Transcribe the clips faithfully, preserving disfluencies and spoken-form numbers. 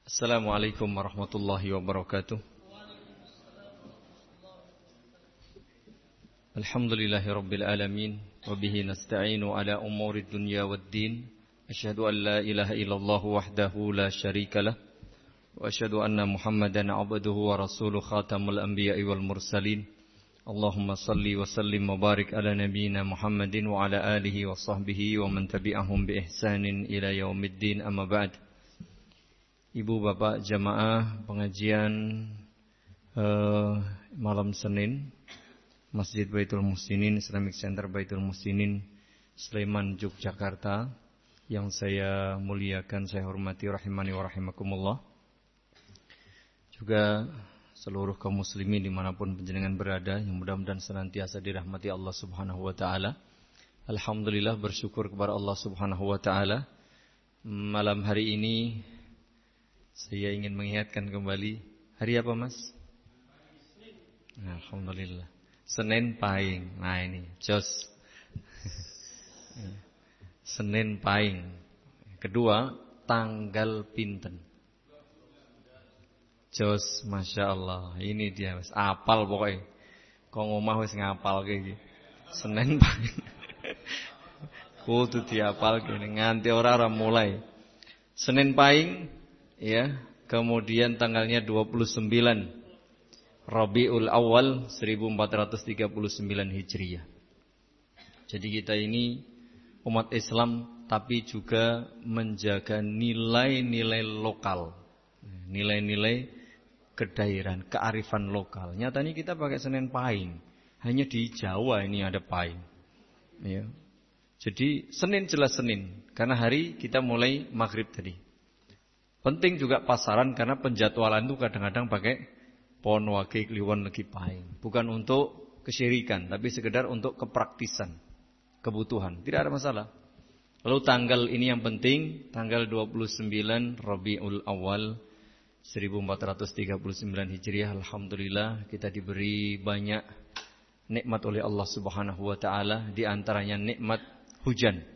Assalamualaikum warahmatullahi wabarakatuh. Alhamdulillahi rabbil alamin. Wabihi nasta'inu ala umuri dunya waddin. Asyhadu an la ilaha illallah wahdahu la syarikalah. Wa asyhadu anna muhammadan abduhu wa rasuluh khatamul anbiya'i wal mursalin. Allahumma salli wa sallim wa barik ala nabiyyina Muhammadin wa ala alihi wa sahbihi wa man tabi'ahum bi ihsanin ila yaumiddin, amma ba'd. Ibu bapak jamaah pengajian uh, malam Senin Masjid Baitul Muhsinin Islamic Center Baitul Muhsinin Sleman, Yogyakarta, yang saya muliakan, saya hormati rahimani wa rahimakumullah. Juga seluruh kaum muslimin dimanapun penjenengan berada, yang mudah-mudahan senantiasa dirahmati Allah subhanahu wa ta'ala. Alhamdulillah, bersyukur kepada Allah subhanahu wa ta'ala. Malam hari ini saya ingin mengingatkan kembali, hari apa mas? Alhamdulillah, Senin Pahing. Nah ini jos Senin Pahing. Kedua, tanggal pinten? Jos, masya Allah. Ini dia mas, apal pokoknya. Kau ngomah wis ngapal kayak gini. Senin Pahing. Kudu diapal gini, nganti orang-orang mulai. Senin Pahing. Ya, kemudian tanggalnya dua puluh sembilan Rabiul Awal seribu empat ratus tiga puluh sembilan Hijriah. Jadi kita ini umat Islam tapi juga menjaga nilai-nilai lokal, nilai-nilai kedaerahan, kearifan lokal. Nyatanya kita pakai Senin Pahing, hanya di Jawa ini ada Pahing. Ya. Jadi Senin jelas Senin, karena hari kita mulai maghrib tadi. Penting juga pasaran, karena penjadwalan itu kadang-kadang pakai pon wage kliwon legi Pahing. Bukan untuk kesyirikan, tapi sekedar untuk kepraktisan, kebutuhan. Tidak ada masalah. Lalu tanggal ini yang penting, tanggal dua puluh sembilan Rabiul Awal seribu empat ratus tiga puluh sembilan Hijriah. Alhamdulillah kita diberi banyak nikmat oleh Allah Subhanahu wa taala, di antaranya nikmat hujan.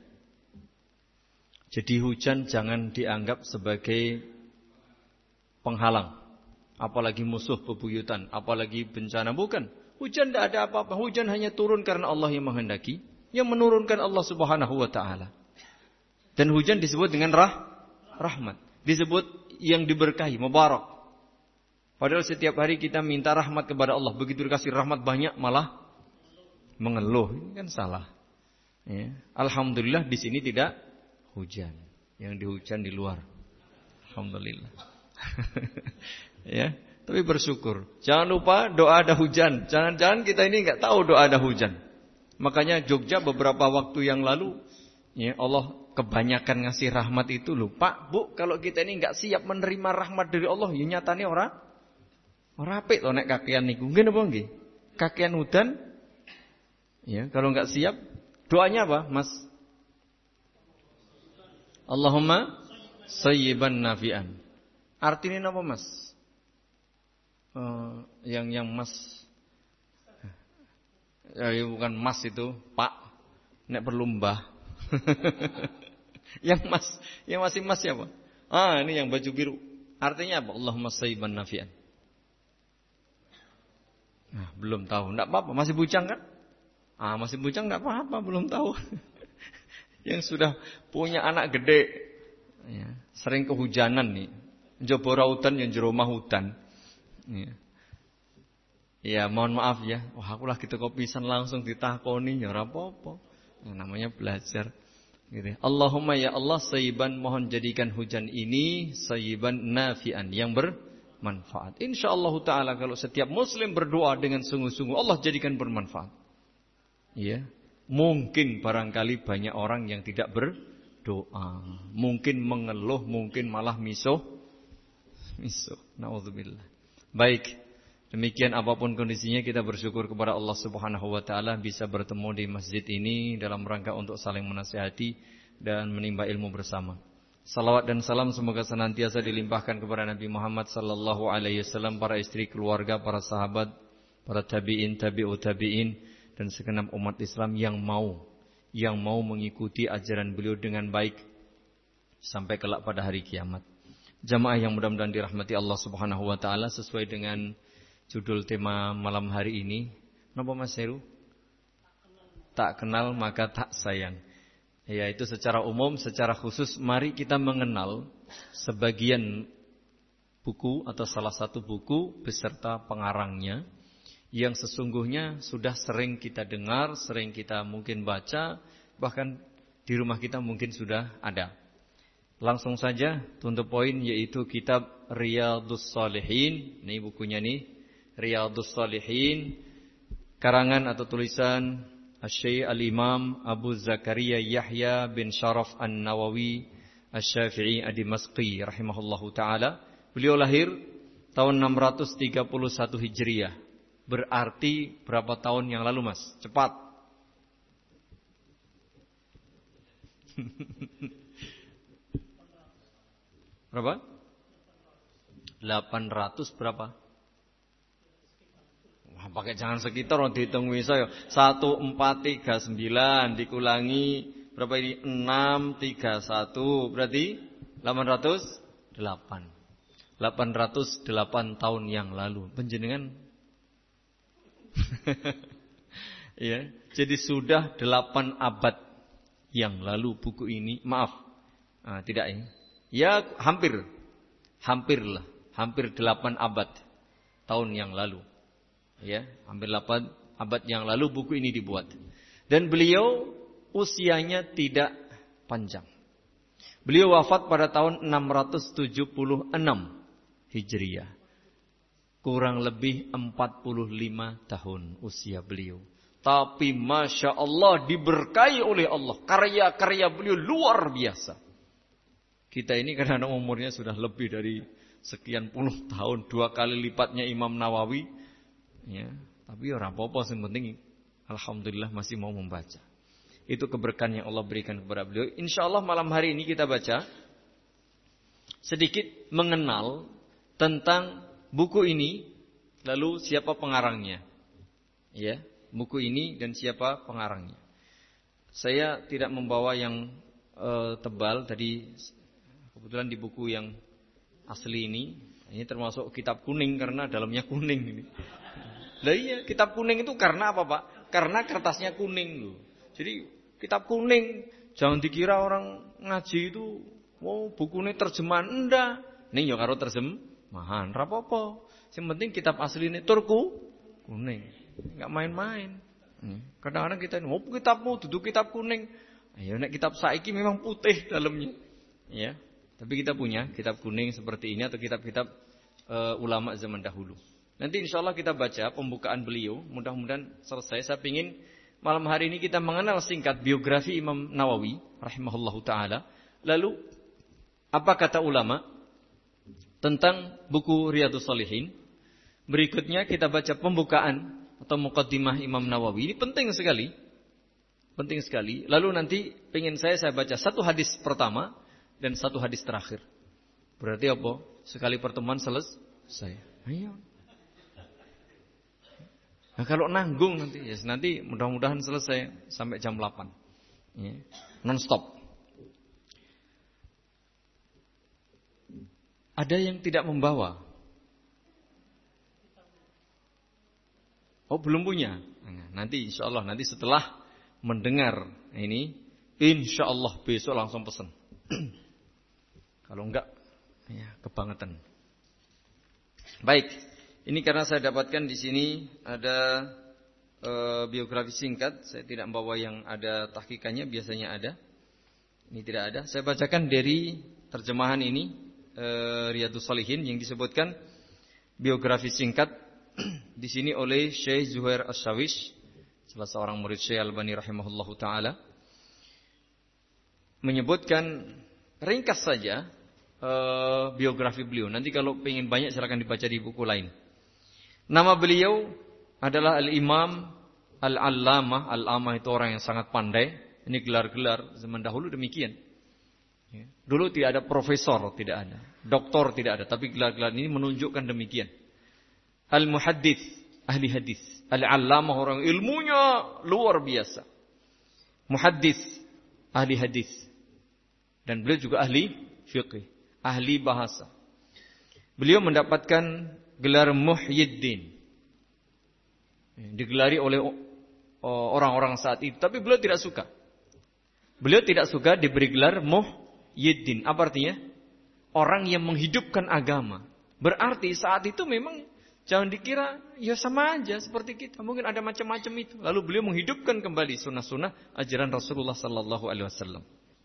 Jadi hujan jangan dianggap sebagai penghalang, apalagi musuh bebuyutan, apalagi bencana. Bukan. Hujan tidak ada apa-apa. Hujan hanya turun karena Allah yang menghendaki, yang menurunkan Allah Subhanahu wa taala. Dan hujan disebut dengan rah, rahmat. Disebut yang diberkahi, mubarak. Padahal setiap hari kita minta rahmat kepada Allah. Begitu dikasih rahmat banyak malah mengeluh. Ini kan salah. Ya. Alhamdulillah di sini tidak hujan, yang dihujan di luar. Alhamdulillah. Ya, tapi bersyukur. Jangan lupa doa ada hujan. Jangan-jangan kita ini nggak tahu doa ada hujan. Makanya Jogja beberapa waktu yang lalu, ya Allah kebanyakan ngasih rahmat itu loh. Pak, Bu, kalau kita ini nggak siap menerima rahmat dari Allah, ya nyatane ora ora apik to nek kakean niku. Nggih napa nggih? Kakean hudan. Ya, kalau nggak siap, doanya apa, Mas? Allahumma sayyiban nafi'an. Artinya apa mas? Uh, yang yang mas, ya, bukan mas itu pak, nek perlu mbah. Yang mas, yang masih mas siapa? Ah ini yang baju biru. Artinya apa? Allahumma sayyiban nafi'an. Nah, belum tahu. Enggak apa-apa. Masih bujang kan? Ah masih bujang enggak apa-apa. Belum tahu. Yang sudah punya anak gede, ya, sering kehujanan nih, njaba rautan yang jero omah hutan. Ya. Ya, mohon maaf ya. Wah, aku lagi teko pisan langsung ditakoni ya ora apa-apa. Ya, namanya belajar. Gitu. Allahumma ya Allah sayyiban, mohon jadikan hujan ini sayyiban nafi'an, yang bermanfaat. Insyaallah taala kalau setiap muslim berdoa dengan sungguh-sungguh, Allah jadikan bermanfaat. Ya. Mungkin barangkali banyak orang yang tidak berdoa, mungkin mengeluh, mungkin malah misuh, misuh. Nauzubillah. Baik, demikian apapun kondisinya kita bersyukur kepada Allah Subhanahu wa taala bisa bertemu di masjid ini dalam rangka untuk saling menasihati dan menimba ilmu bersama. Salawat dan salam semoga senantiasa dilimpahkan kepada Nabi Muhammad sallallahu alaihi wasallam, para istri, keluarga, para sahabat, para tabi'in, tabi'ut tabi'in, dan segenap umat Islam yang mau yang mau mengikuti ajaran beliau dengan baik sampai kelak pada hari kiamat. Jamaah yang mudah-mudahan dirahmati Allah Subhanahu wa taala, sesuai dengan judul tema malam hari ini. Napa Mas Heru? Tak kenal maka tak sayang. Yaitu secara umum, secara khusus mari kita mengenal sebagian buku atau salah satu buku beserta pengarangnya yang sesungguhnya sudah sering kita dengar, sering kita mungkin baca, bahkan di rumah kita mungkin sudah ada. Langsung saja untuk poin, yaitu kitab Riyadhus Shalihin. Ini bukunya nih, Riyadhus Shalihin, karangan atau tulisan Asy-Syaikh Al-Imam Abu Zakaria Yahya bin Syaraf An-Nawawi Asy-Syafi'i Ad-Dimashqi rahimahullahu taala. Beliau lahir tahun enam ratus tiga puluh satu Hijriah. Berarti berapa tahun yang lalu, Mas? Cepat. Berapa? delapan ratus berapa? Wah, pakai jangan sekitar, orang dihitung bisa ya. satu empat tiga sembilan dikulangi berapa ini? enam tiga satu berarti delapan ratus delapan. delapan ratus delapan tahun yang lalu. Panjenengan ya, jadi sudah delapan abad yang lalu buku ini. Maaf. Nah, tidak ini. Ya hampir, hampir lah, hampir delapan abad tahun yang lalu. Ya, hampir delapan abad yang lalu buku ini dibuat. Dan beliau usianya tidak panjang. Beliau wafat pada tahun enam ratus tujuh puluh enam Hijriah. Kurang lebih empat puluh lima tahun usia beliau. Tapi Masya Allah diberkahi oleh Allah. Karya-karya beliau luar biasa. Kita ini kadang-kadang umurnya sudah lebih dari sekian puluh tahun, dua kali lipatnya Imam Nawawi, ya. Tapi orang apa-apa, yang penting alhamdulillah masih mau membaca. Itu keberkahan yang Allah berikan kepada beliau. Insya Allah malam hari ini kita baca sedikit mengenal tentang buku ini, lalu siapa pengarangnya, ya, buku ini dan siapa pengarangnya. Saya tidak membawa yang uh, tebal tadi. Kebetulan di buku yang asli ini, ini termasuk kitab kuning karena dalamnya kuning ini. Lah iya, kitab kuning itu karena apa, Pak? Karena kertasnya kuning loh. Jadi kitab kuning, jangan dikira orang ngaji itu, wow, buku ini terjemahan, enggak. Nih ya karo terjemahan, ra apa-apa. Yang penting kitab asli ini turku kuning, enggak main-main. Kadang-kadang kita ini, oh kitabmu duduk kitab kuning. Ayo nek kitab saiki memang putih dalamnya. Ya. Tapi kita punya kitab kuning seperti ini atau kitab-kitab uh, ulama zaman dahulu. Nanti insya Allah kita baca pembukaan beliau. Mudah-mudahan selesai. Saya ingin malam hari ini kita mengenal singkat biografi Imam Nawawi rahimahullahu ta'ala. Lalu apa kata ulama tentang buku Riyadhus Shalihin. Berikutnya kita baca pembukaan atau muqaddimah Imam Nawawi. Ini penting sekali. Penting sekali. Lalu nanti ingin saya saya baca satu hadis pertama dan satu hadis terakhir. Berarti apa? Sekali pertemuan selesai. Ayo. Nah, kalau nanggung nanti, ya nanti mudah-mudahan selesai sampai jam delapan. Ya, non stop. Ada yang tidak membawa? Oh, belum punya. Nah, nanti insya Allah nanti setelah mendengar ini, insya Allah besok langsung pesan. Kalau enggak, ya kebangetan. Baik, ini karena saya dapatkan di sini ada e, biografi singkat. Saya tidak membawa yang ada tahqiqannya, biasanya ada. Ini tidak ada. Saya bacakan dari terjemahan ini e, Riyadhus Shalihin yang disebutkan biografi singkat di sini oleh Syekh Zuhair Asy-Syawish, salah seorang murid Syekh Albani rahimahullahu taala, menyebutkan ringkas saja uh, biografi beliau. Nanti kalau ingin banyak silakan dibaca di buku lain. Nama beliau adalah Al-Imam Al-Allamah. Al-Allamah itu orang yang sangat pandai. Ini gelar-gelar zaman dahulu demikian. Dulu tidak ada profesor, tidak ada. Doktor tidak ada. Tapi gelar-gelar ini menunjukkan demikian. Al-Muhaddits, ahli hadis. Al-Allamah, orang ilmunya luar biasa. Muhaddits, ahli hadis. Dan beliau juga ahli fiqh. ahli bahasa. Beliau mendapatkan gelar Muhyiddin. Digelari oleh orang-orang saat itu. Tapi beliau tidak suka. Beliau tidak suka diberi gelar Muhyiddin. Apa artinya? Orang yang menghidupkan agama. Berarti saat itu memang jangan dikira ya sama aja seperti kita. Mungkin ada macam-macam itu. Lalu beliau menghidupkan kembali sunnah-sunnah ajaran Rasulullah sallallahu alaihi wasallam.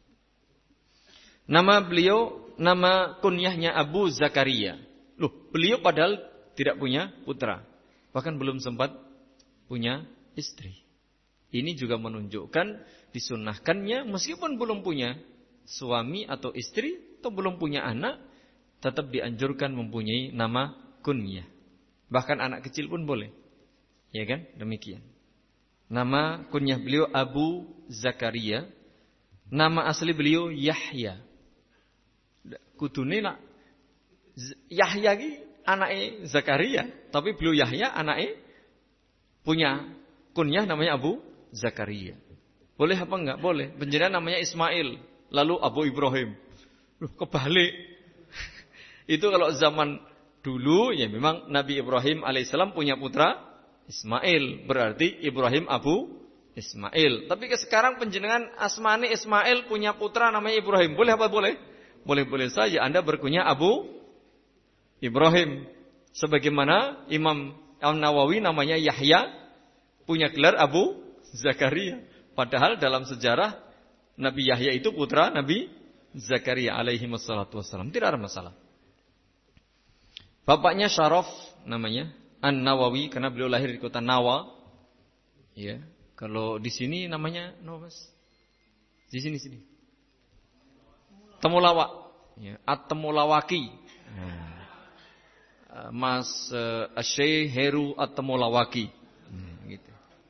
Nama beliau, nama kunyahnya Abu Zakaria. Loh, beliau padahal tidak punya putra. Bahkan belum sempat punya istri. Ini juga menunjukkan disunnahkannya meskipun belum punya suami atau istri atau belum punya anak, tetap dianjurkan mempunyai nama kunyah. Bahkan anak kecil pun boleh. Ya kan? Demikian. Nama kunyah beliau Abu Zakaria. Nama asli beliau Yahya. Kudune nak Yahya ki anake Zakaria, tapi beliau Yahya anake punya kunyah namanya Abu Zakaria. Boleh apa enggak? Boleh. Penjelasan namanya Ismail, lalu Abu Ibrahim. Loh, kebalik. Itu kalau zaman dulu ya memang Nabi Ibrahim alaihissalam punya putra Ismail, berarti Ibrahim Abu Ismail. Tapi ke sekarang penjenengan asmani Ismail punya putra namanya Ibrahim. Boleh apa boleh? Boleh-boleh saja Anda berkunyah Abu Ibrahim. Sebagaimana Imam An-Nawawi namanya Yahya, punya gelar Abu Zakaria. Padahal dalam sejarah Nabi Yahya itu putra Nabi Zakaria alaihi wassalatu wassalam. Tidak ada masalah. Bapaknya Syaraf namanya An-Nawawi karena beliau lahir di kota Nawa. Ya, kalau di sini namanya no, Mas. Di sini sini. Temulawak. Ya, At-Temulawaki. Nah. Mas uh, Syekh Heru At-Temulawaki. Hmm, gitu.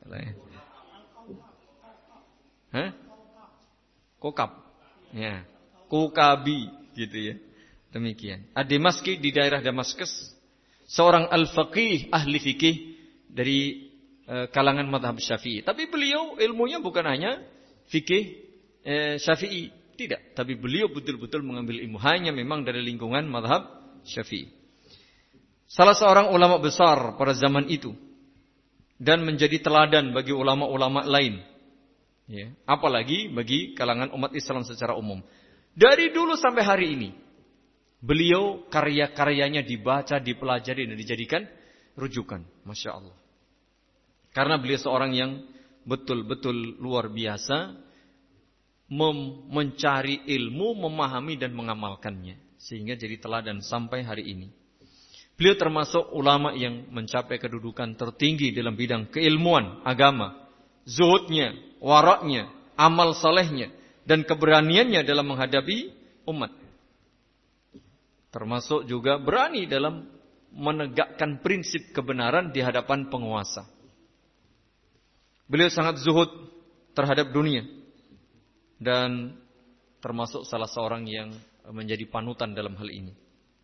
Hah? Kokab. Ya. Kokabi gitu ya. Demikian. Ad-Dimaski di daerah Damaskus, seorang al-faqih, ahli fikih dari uh, kalangan mazhab Syafi'i. Tapi beliau ilmunya bukan hanya fikih uh, Syafi'i, tidak, tapi beliau betul-betul mengambil ilmu hanya memang dari lingkungan mazhab Syafi'i. Salah seorang ulama besar pada zaman itu dan menjadi teladan bagi ulama-ulama lain. Ya, apalagi bagi kalangan umat Islam secara umum. Dari dulu sampai hari ini, beliau karya-karyanya dibaca, dipelajari dan dijadikan rujukan. Masya Allah. Karena beliau seorang yang betul-betul luar biasa mem- mencari ilmu, memahami dan mengamalkannya. Sehingga jadi teladan sampai hari ini. Beliau termasuk ulama yang mencapai kedudukan tertinggi dalam bidang keilmuan, agama, zuhudnya, waraknya, amal salehnya, dan keberaniannya dalam menghadapi umat. Termasuk juga berani dalam menegakkan prinsip kebenaran di hadapan penguasa. Beliau sangat zuhud terhadap dunia dan termasuk salah seorang yang menjadi panutan dalam hal ini.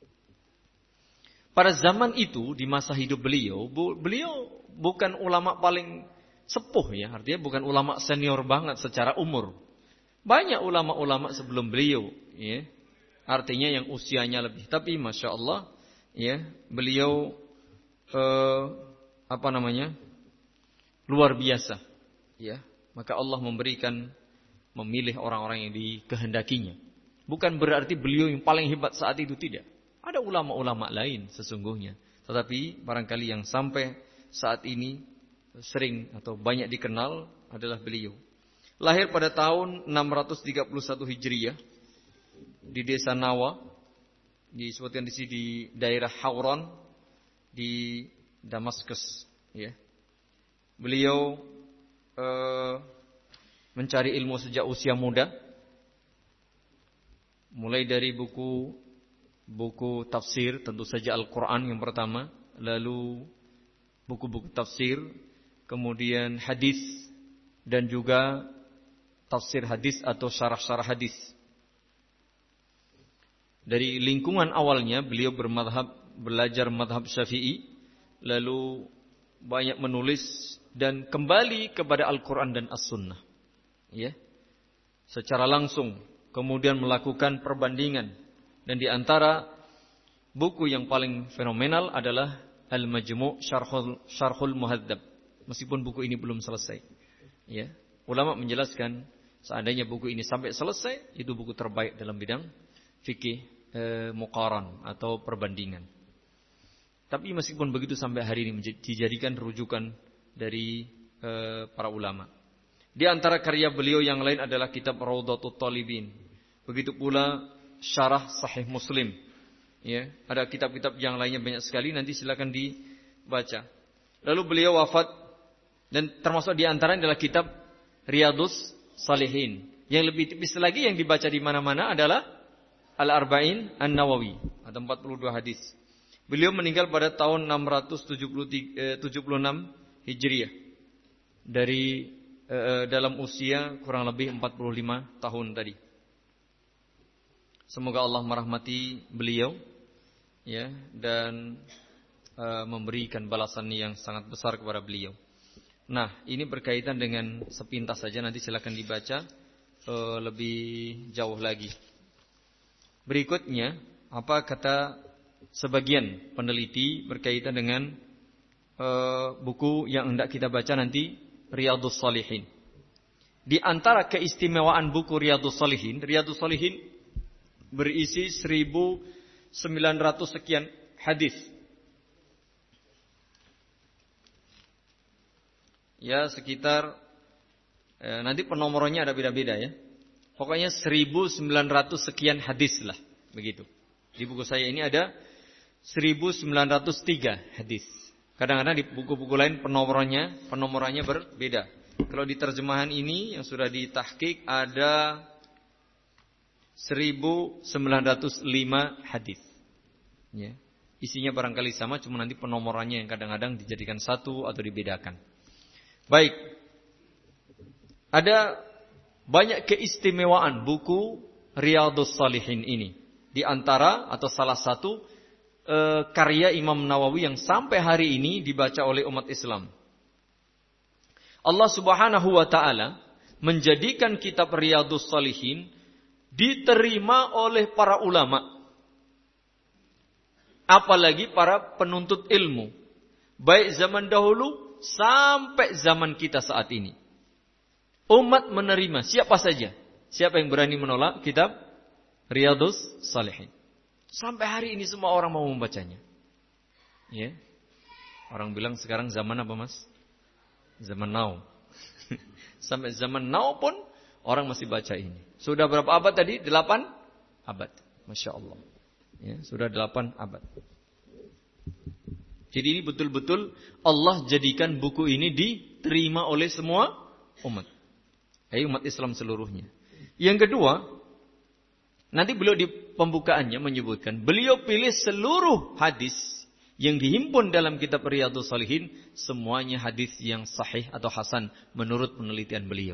Pada zaman itu, di masa hidup beliau, beliau bukan ulama paling sepuh ya, artinya bukan ulama senior banget secara umur. Banyak ulama-ulama sebelum beliau, ya, artinya yang usianya lebih. Tapi masya Allah, ya, beliau eh, apa namanya, luar biasa, ya. Maka Allah memberikan, memilih orang-orang yang dikehendakinya. Bukan berarti beliau yang paling hebat saat itu, tidak. Ada ulama-ulama lain sesungguhnya. Tetapi barangkali yang sampai saat ini sering atau banyak dikenal adalah beliau. Lahir pada tahun enam ratus tiga puluh satu Hijriah di desa Nawa, disebutkan di sini di daerah Hauran di Damaskus. Ya. Beliau eh, mencari ilmu sejak usia muda, mulai dari buku buku tafsir, tentu saja Al-Quran yang pertama, lalu buku-buku tafsir, kemudian hadis, dan juga tafsir hadis atau syarah-syarah hadis. Dari lingkungan awalnya beliau bermadhab, belajar madhab Syafi'i, lalu banyak menulis dan kembali kepada Al-Quran dan As-Sunnah. Ya, secara langsung, kemudian melakukan perbandingan Dan di antara buku yang paling fenomenal adalah Al-Majmu' Syarhul Syarhul Muhadzab. Meskipun buku ini belum selesai. Ya, ulama menjelaskan seandainya buku ini sampai selesai, itu buku terbaik dalam bidang fikih eh, muqaran atau perbandingan. Tapi meskipun begitu sampai hari ini dijadikan rujukan dari eh, para ulama. Di antara karya beliau yang lain adalah kitab Raudhatut Talibin. Begitu pula Syarah Sahih Muslim. Ya, ada kitab-kitab yang lainnya banyak sekali, nanti silakan dibaca. Lalu beliau wafat dan termasuk di antaranya adalah kitab Riyadhus Shalihin. Yang lebih tipis lagi yang dibaca di mana-mana adalah Al-Arba'in An-Nawawi, ada empat puluh dua hadis. Beliau meninggal pada tahun enam ratus tujuh puluh enam Hijriah. Dari eh, dalam usia kurang lebih empat puluh lima tahun tadi. Semoga Allah merahmati beliau ya, dan eh, memberikan balasan yang sangat besar kepada beliau. Nah, ini berkaitan dengan sepintas saja, nanti silakan dibaca uh, lebih jauh lagi. Berikutnya, apa kata sebagian peneliti berkaitan dengan uh, buku yang hendak kita baca nanti, Riyadhus Shalihin. Di antara keistimewaan buku Riyadhus Shalihin, Riyadhus Shalihin berisi seribu sembilan ratus sekian hadis. Ya, sekitar eh, nanti penomorannya ada beda-beda ya. Pokoknya seribu sembilan ratus sekian hadis lah, begitu. Di buku saya ini ada seribu sembilan ratus tiga hadis. Kadang-kadang di buku-buku lain penomorannya penomorannya berbeda. Kalau di terjemahan ini yang sudah ditahqiq ada seribu sembilan ratus lima hadis. Ya. Isinya barangkali sama, cuma nanti penomorannya yang kadang-kadang dijadikan satu atau dibedakan. Baik, ada banyak keistimewaan buku Riyadhus Shalihin ini. Di antara atau salah satu e, karya Imam Nawawi yang sampai hari ini dibaca oleh umat Islam. Allah Subhanahu wa taala menjadikan kitab Riyadhus Shalihin diterima oleh para ulama. Apalagi para penuntut ilmu. Baik zaman dahulu sampai zaman kita saat ini. Umat menerima siapa saja. Siapa yang berani menolak kitab Riyadhus Shalihin. Sampai hari ini semua orang mau membacanya. Ya. Orang bilang sekarang zaman apa mas? Zaman now. Sampai zaman now pun orang masih baca ini. Sudah berapa abad tadi? Delapan abad. Masya Allah. Ya, sudah delapan abad. Jadi ini betul-betul Allah jadikan buku ini diterima oleh semua umat. Hai umat Islam seluruhnya. Yang kedua, nanti beliau di pembukaannya menyebutkan, beliau pilih seluruh hadis yang dihimpun dalam kitab Riyadhus Shalihin, semuanya hadis yang sahih atau hasan menurut penelitian beliau.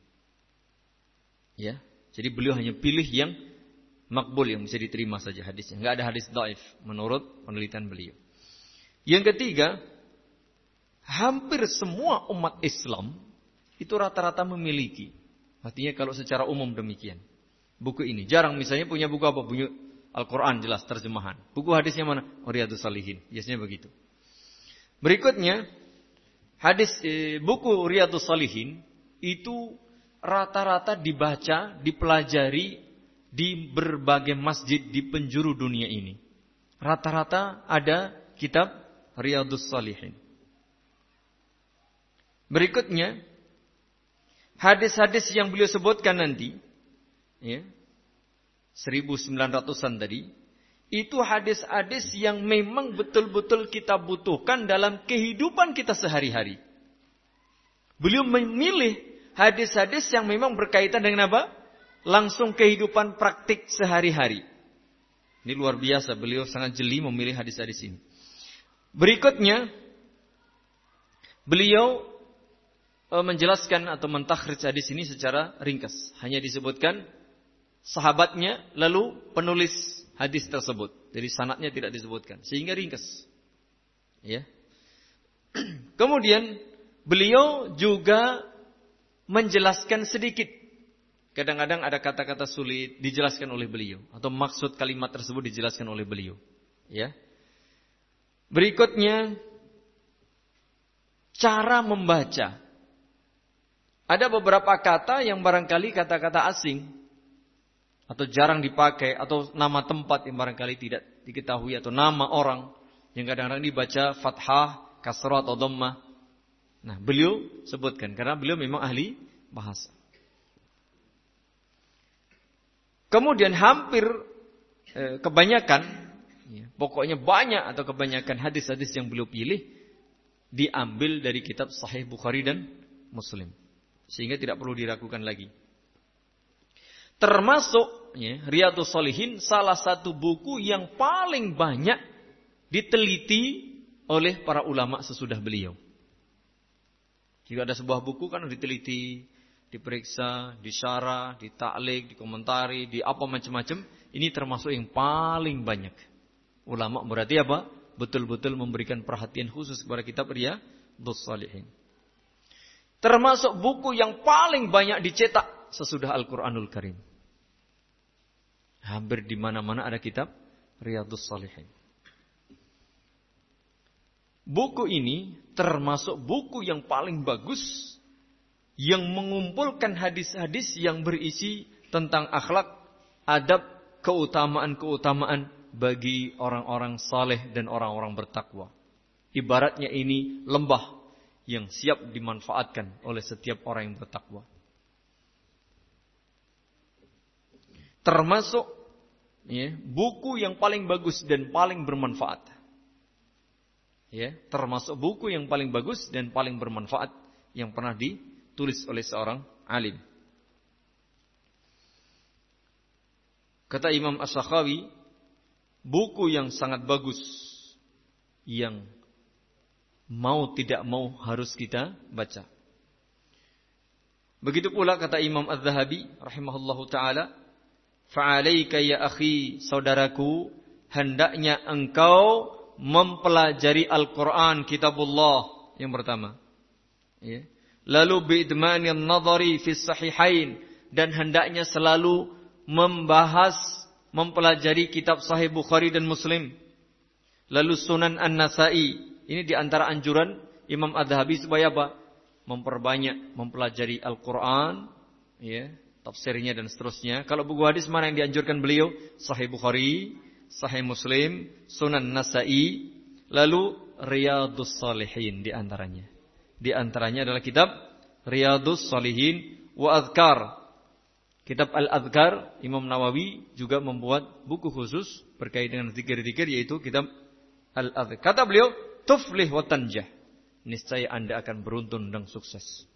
Ya, jadi beliau hanya pilih yang makbul, yang bisa diterima saja hadisnya. Enggak ada hadis dhaif menurut penelitian beliau. Yang ketiga, hampir semua umat Islam itu rata-rata memiliki. Artinya kalau secara umum demikian. Buku ini. Jarang misalnya punya buku apa? Punya Al-Quran jelas terjemahan. Buku hadisnya mana? Oh, Riyadhus Shalihin. Biasanya begitu. Berikutnya, hadis eh, buku Riyadhus Shalihin itu rata-rata dibaca, dipelajari di berbagai masjid di penjuru dunia ini. Rata-rata ada kitab Riyadhus Shalihin. Berikutnya, hadis-hadis yang beliau sebutkan nanti, ya, seribu sembilan ratusan tadi, itu hadis-hadis yang memang betul-betul kita butuhkan dalam kehidupan kita sehari-hari. Beliau memilih hadis-hadis yang memang berkaitan dengan apa? Langsung kehidupan praktik sehari-hari. Ini luar biasa, beliau sangat jeli memilih hadis-hadis ini. Berikutnya, beliau e, menjelaskan atau mentakhrij hadis ini secara ringkas. Hanya disebutkan sahabatnya, lalu penulis hadis tersebut. Jadi sanadnya tidak disebutkan, sehingga ringkas. Ya. Kemudian beliau juga menjelaskan sedikit Kadang-kadang ada kata-kata sulit dijelaskan oleh beliau atau maksud kalimat tersebut dijelaskan oleh beliau. Ya. Berikutnya cara membaca. Ada beberapa kata yang barangkali kata-kata asing atau jarang dipakai atau nama tempat yang barangkali tidak diketahui atau nama orang yang kadang-kadang dibaca fathah, kasrah atau dhammah. Nah, beliau sebutkan karena beliau memang ahli bahasa. Kemudian hampir eh, kebanyakan, ya, pokoknya banyak atau kebanyakan hadis-hadis yang beliau pilih diambil dari kitab Sahih Bukhari dan Muslim, sehingga tidak perlu diragukan lagi. Termasuk ya, Riyadhus Shalihin salah satu buku yang paling banyak diteliti oleh para ulama sesudah beliau. Jika ada sebuah buku kan diteliti, diperiksa, disyarah, ditaklik, dikomentari, di apa macam-macam. Ini termasuk yang paling banyak. Ulama berarti apa? Betul-betul memberikan perhatian khusus kepada kitab Riyadhus Shalihin. Termasuk buku yang paling banyak dicetak sesudah Al-Quranul Karim. Hampir di mana-mana ada kitab Riyadhus Shalihin. Buku ini termasuk buku yang paling bagus yang mengumpulkan hadis-hadis yang berisi tentang akhlak, adab, keutamaan-keutamaan bagi orang-orang saleh dan orang-orang bertakwa. Ibaratnya ini lembah yang siap dimanfaatkan oleh setiap orang yang bertakwa. Termasuk ya, buku yang paling bagus dan paling bermanfaat. Ya, termasuk buku yang paling bagus dan paling bermanfaat yang pernah ditulis oleh seorang alim. Kata Imam Asy-Sakhawi, buku yang sangat bagus yang mau tidak mau harus kita baca. Begitu pula kata Imam Az-Zahabi rahimahullahu taala, fa'alaika ya akhi, saudaraku, hendaknya engkau mempelajari Al-Quran, kitabullah, yang pertama. Ya. Lalu bi'idmani an-nadhari fi sahihain, dan hendaknya selalu membahas, mempelajari kitab Sahih Bukhari dan Muslim. Lalu Sunan An-Nasa'i, ini diantara anjuran Imam Az-Zahabi supaya apa? Memperbanyak mempelajari Al-Quran, ya, tafsirnya dan seterusnya. Kalau buku hadis mana yang dianjurkan beliau? Sahih Bukhari, Sahih Muslim, Sunan Nasa'i, lalu Riyadhus Shalihin di antaranya. Di antaranya adalah kitab Riyadhus Shalihin wa Adhkar. Kitab Al-Adhkar, Imam Nawawi juga membuat buku khusus berkaitan dengan zikir-zikir, yaitu kitab Al-Adhkar. Kata beliau, tuflih wa tanjah. Niscaya Anda akan beruntun dan sukses.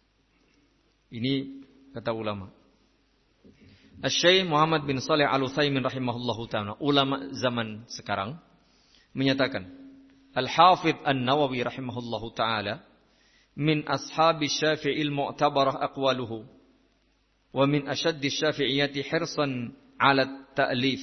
Ini kata ulama. Asy-Syaikh Muhammad bin Shalih Al-Utsaimin rahimahullahu ta'ala, ulama zaman sekarang, menyatakan, Al-Hafidh An-Nawawi rahimahullahu ta'ala, min ashabi Syafi'il mu'tabarah aqwaluhu, wa min ashaddi Syafi'iyyati hirsan 'ala ta'lif.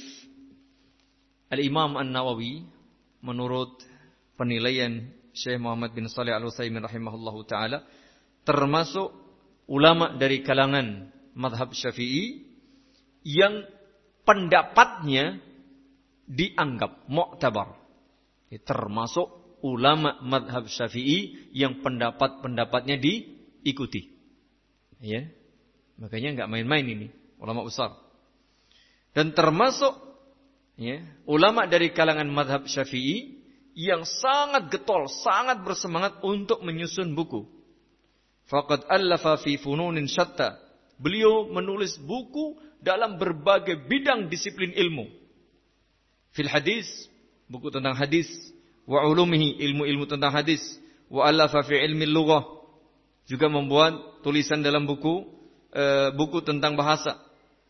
Al-Imam An-Nawawi, menurut penilaian Syekh Muhammad bin Shalih Al-Utsaimin rahimahullahu ta'ala, termasuk ulama dari kalangan mazhab Syafi'i yang pendapatnya dianggap mu'tabar. Termasuk ulama mazhab Syafi'i yang pendapat-pendapatnya diikuti. Ya. Makanya enggak main-main ini, ulama besar. Dan termasuk ya, ulama dari kalangan mazhab Syafi'i yang sangat getol, sangat bersemangat untuk menyusun buku. Faqad allafa fi fununin syatta. Beliau menulis buku dalam berbagai bidang disiplin ilmu. Fil hadis, buku tentang hadis, wa ulumihi, ilmu-ilmu tentang hadis, wa allafa fi ilmi lughah, juga membuat tulisan dalam buku e, buku tentang bahasa.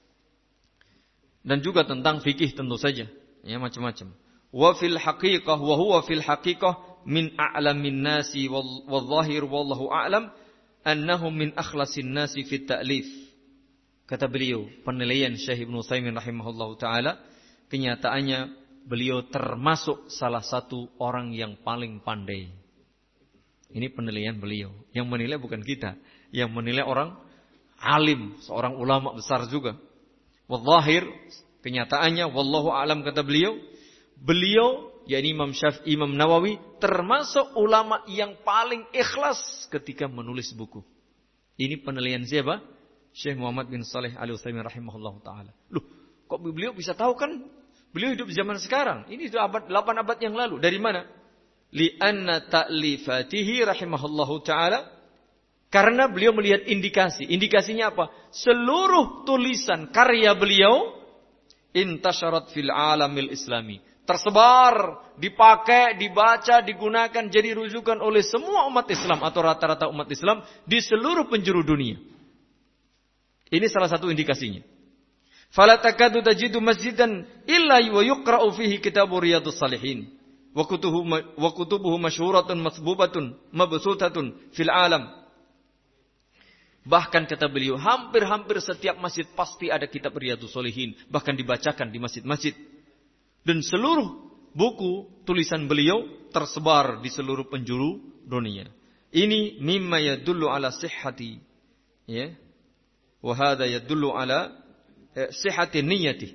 Dan juga tentang fikih tentu saja, ya macam-macam. Wa fil haqiqah, wa huwa fil haqiqah min a'lamin nasi wal zahir wallahu a'lam annahu min akhlasin nasi fit ta'lif. Kata beliau, penilaian Syekh Ibnu Utsaimin rahimahullahu taala, kenyataannya beliau termasuk salah satu orang yang paling pandai. Ini penilaian beliau. Yang menilai bukan kita, yang menilai orang alim, seorang ulama besar juga. Wadzahir, kenyataannya wallahu a'lam kata beliau, beliau yakni Imam Syafi'i, Imam Nawawi termasuk ulama yang paling ikhlas ketika menulis buku. Ini penilaian siapa? Syekh Muhammad bin Shalih Al-Utsaimin rahimahullahu taala. Loh, kok beliau bisa tahu kan? Beliau hidup di zaman sekarang. Ini sudah abad delapan abad yang lalu. Dari mana? Li'anna ta'lifatihi rahimahullahu taala, karena beliau melihat indikasi. Indikasinya apa? Seluruh tulisan karya beliau intasyarat fil alamil islami, tersebar, dipakai, dibaca, digunakan, jadi rujukan oleh semua umat Islam atau rata-rata umat Islam di seluruh penjuru dunia. Ini salah satu indikasinya. Fala takadu tajidu masjidan illa wa yuqra'u fihi kitab Riyadhus Shalihin wa kutubuhu wa kutubuhu masyhuratun masbubatun mabsutatun fil alam. Bahkan kata beliau, hampir-hampir setiap masjid pasti ada kitab Riyadhus Shalihin, bahkan dibacakan di masjid-masjid. Dan seluruh buku tulisan beliau tersebar di seluruh penjuru dunia. Ini mimma yadullu ala sihhati, ya. Wa hadha yadullu ala eh, sihhati niyyati.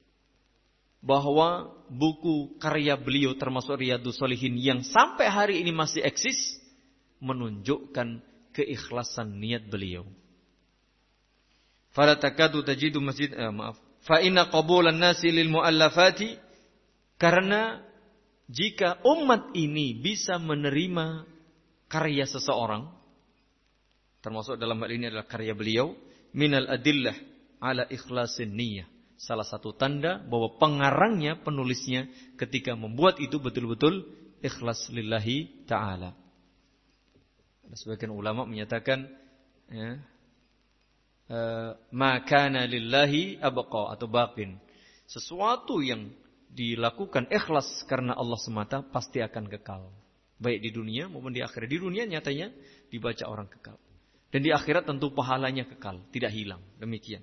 Bahwa buku karya beliau termasuk Riyadhus Shalihin yang sampai hari ini masih eksis menunjukkan keikhlasan niat beliau. Fala takadu tajidu masjid eh, maaf. Fa inna qabulan nasi lil muallafati, karena jika umat ini bisa menerima karya seseorang, termasuk dalam hal ini adalah karya beliau, minal adillah ala ikhlasin niyyah. Salah satu tanda bahwa pengarangnya, penulisnya ketika membuat itu betul-betul ikhlas lillahi ta'ala. Ada sebagian ulama menyatakan, ya, ma kana lillahi abqa atau baqin. Sesuatu yang dilakukan ikhlas karena Allah semata pasti akan kekal. Baik di dunia maupun di akhirat. Di dunia nyatanya dibaca orang kekal. Dan di akhirat tentu pahalanya kekal, tidak hilang. Demikian.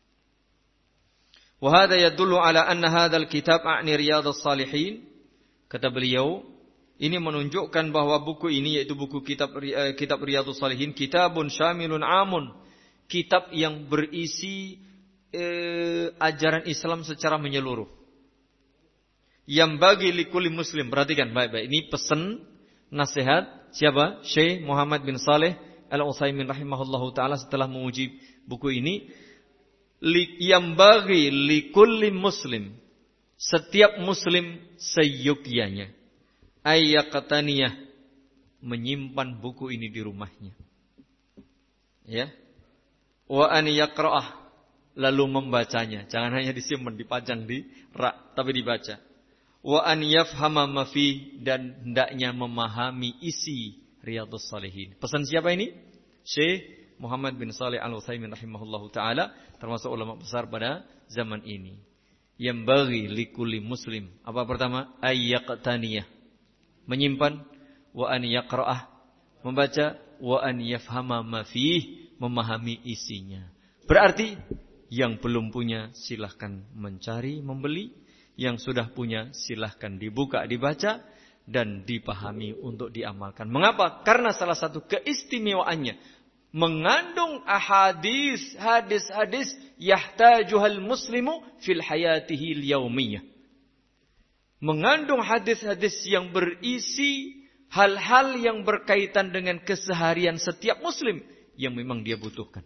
Wa hadha yadullu ala anna hadzal kitab a'ni Riyadhus Shalihin. Kata beliau, ini menunjukkan bahwa buku ini yaitu buku kitab eh, kitab Riyadhus Shalihin, kitabun syamilun amun. Kitab yang berisi eh, ajaran Islam secara menyeluruh. Yang bagi likulli muslim. Perhatikan baik-baik. Ini pesan nasihat siapa? Syekh Muhammad bin Shalih Al-Utsaimin rahimahullahu ta'ala setelah memuji buku ini. Yang bagi likulli muslim. Setiap muslim seyogyanya. Ayyaqtaniyah. Menyimpan buku ini di rumahnya. Ya. Wa an yaqra'ah. Lalu membacanya. Jangan hanya disimpan, dipajang di rak, tapi dibaca. Wa an yafhama ma fi, dan hendaknya memahami isi Riyadhus Shalihin. Pesan siapa ini? Syekh Muhammad bin Shalih Al-Utsaimin rahimahullahu taala, termasuk ulama besar pada zaman ini. Yang bagi likulli muslim. Apa pertama? Ayyaqtaniyah. Menyimpan, wa an yaqra'ah, membaca, wa an yafhama ma fi, memahami isinya. Berarti yang belum punya silahkan mencari, membeli. Yang sudah punya silahkan dibuka, dibaca, dan dipahami untuk diamalkan. Mengapa? Karena salah satu keistimewaannya mengandung ahadis, hadis-hadis yahtajuhal muslimu fil hayatihi al-yaumiyah. Mengandung hadis-hadis yang berisi hal-hal yang berkaitan dengan keseharian setiap muslim yang memang dia butuhkan.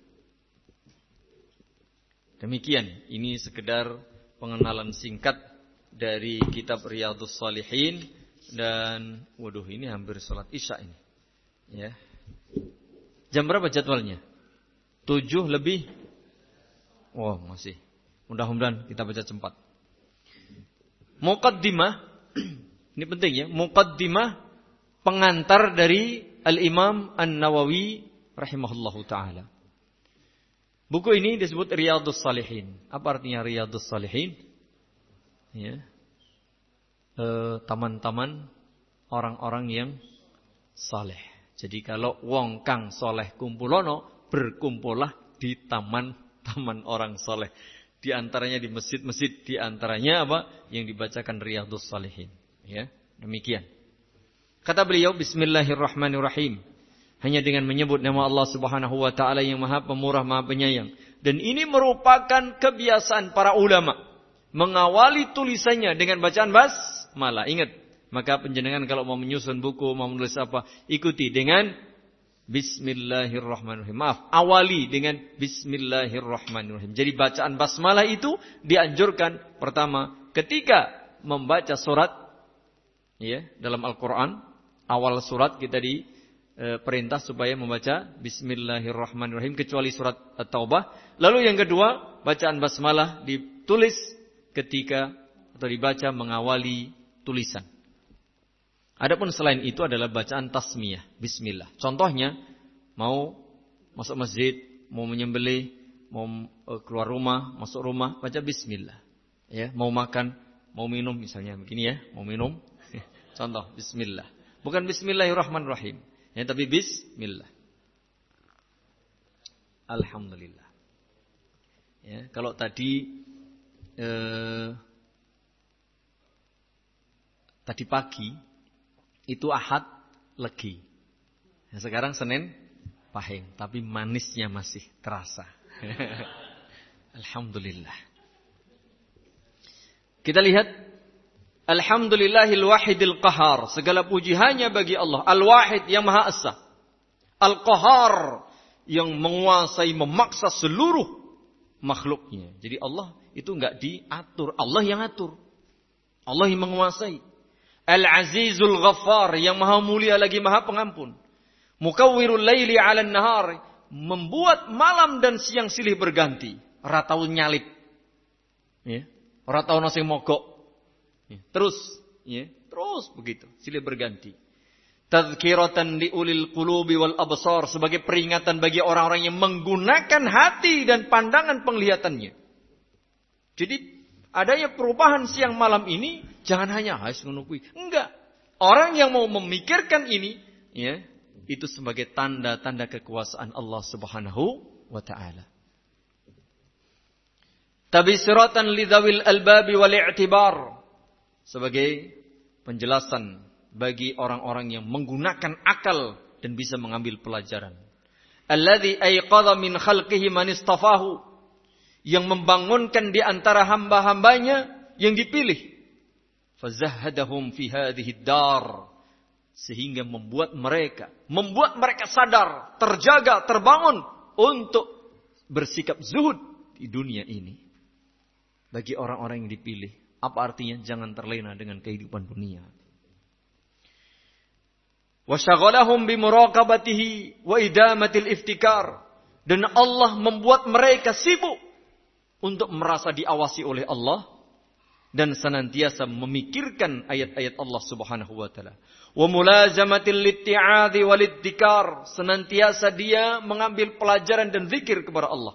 Demikian, ini sekedar pengenalan singkat dari kitab Riyadhus Shalihin. Dan waduh, ini hampir sholat isya ini. Ya. Jam berapa jadwalnya? Tujuh lebih. Oh, masih. Mudah-mudahan kita baca cepat. Muqaddimah. Ini penting ya. Muqaddimah, pengantar dari Al-Imam An-Nawawi rahimahullahu ta'ala. Buku ini disebut Riyadhus Shalihin. Apa artinya Riyadhus Shalihin? Ya. Taman-taman orang-orang yang saleh. Jadi kalau wong kang soleh kumpulono, berkumpullah di taman-taman orang soleh. Di antaranya di masjid-masjid, di antaranya apa? Yang dibacakan Riyadhus Shalihin. Ya, demikian. Kata beliau, Bismillahirrahmanirrahim. hanya dengan menyebut nama Allah Subhanahu wa taala yang Maha Pemurah, Maha Penyayang. Dan ini merupakan kebiasaan para ulama mengawali tulisannya dengan bacaan basmalah. Ingat, maka penjenengan kalau mau menyusun buku, mau menulis apa, ikuti dengan Bismillahirrahmanirrahim. Maaf, awali dengan Bismillahirrahmanirrahim. Jadi bacaan basmalah itu dianjurkan pertama ketika membaca surat, ya, dalam Al-Quran. Awal surat kita diperintah supaya membaca Bismillahirrahmanirrahim kecuali surat At-Taubah. Lalu yang kedua, bacaan basmalah ditulis ketika atau dibaca mengawali tulisan. Adapun selain itu adalah bacaan tasmiyah, bismillah. Contohnya, mau masuk masjid, mau menyembelih, mau keluar rumah, masuk rumah, baca bismillah. Ya, mau makan, mau minum misalnya begini ya, mau minum. Contoh bismillah. Bukan bismillahirrahmanirrahim, ya, tapi bismillah. Alhamdulillah. Ya, kalau tadi eh, tadi pagi itu Ahad legi. Nah, sekarang Senin pahing, tapi manisnya masih terasa. Alhamdulillah. Kita lihat, Alhamdulillahil wahidil qahar. Segala puji hanya bagi Allah, Al-Wahid yang Maha Esa, Al-Qahar yang menguasai, memaksa seluruh makhluknya. Jadi Allah itu enggak diatur, Allah yang atur, Allah yang menguasai. Al-Azizul Ghaffar yang Maha mulia lagi Maha pengampun. Mukawwirul laili 'alan nahar, membuat malam dan siang silih berganti. Ora tau nyalip. Ya, ora tau nasi mogok. Ya, terus, ya, terus begitu, silih berganti. Tadhkiratan liulil qulubi wal absar, sebagai peringatan bagi orang-orang yang menggunakan hati dan pandangan penglihatannya. Jadi adanya perubahan siang malam ini jangan hanya hais ngunukui. Enggak. Orang yang mau memikirkan ini, ya, itu sebagai tanda-tanda kekuasaan Allah Subhanahu wa taala. Tabsiratan lidzawil albabi wal i'tibar, sebagai penjelasan bagi orang-orang yang menggunakan akal dan bisa mengambil pelajaran. Alladzi ayqadha min khalqihi man istafahu, yang membangunkan di antara hamba-hambanya yang dipilih. Fazahadahum fi hadhihi dar, sehingga membuat mereka, membuat mereka sadar, terjaga, terbangun untuk bersikap zuhud di dunia ini. Bagi orang-orang yang dipilih, apa artinya? Jangan terlena dengan kehidupan dunia. Wasyaghalahum bimuraqabatihi wa idamatil iftikar, dan Allah membuat mereka sibuk untuk merasa diawasi oleh Allah dan senantiasa memikirkan ayat-ayat Allah Subhanahu wa taala. Wa mulazamatil litti'adhi walidzikar, senantiasa dia mengambil pelajaran dan zikir kepada Allah.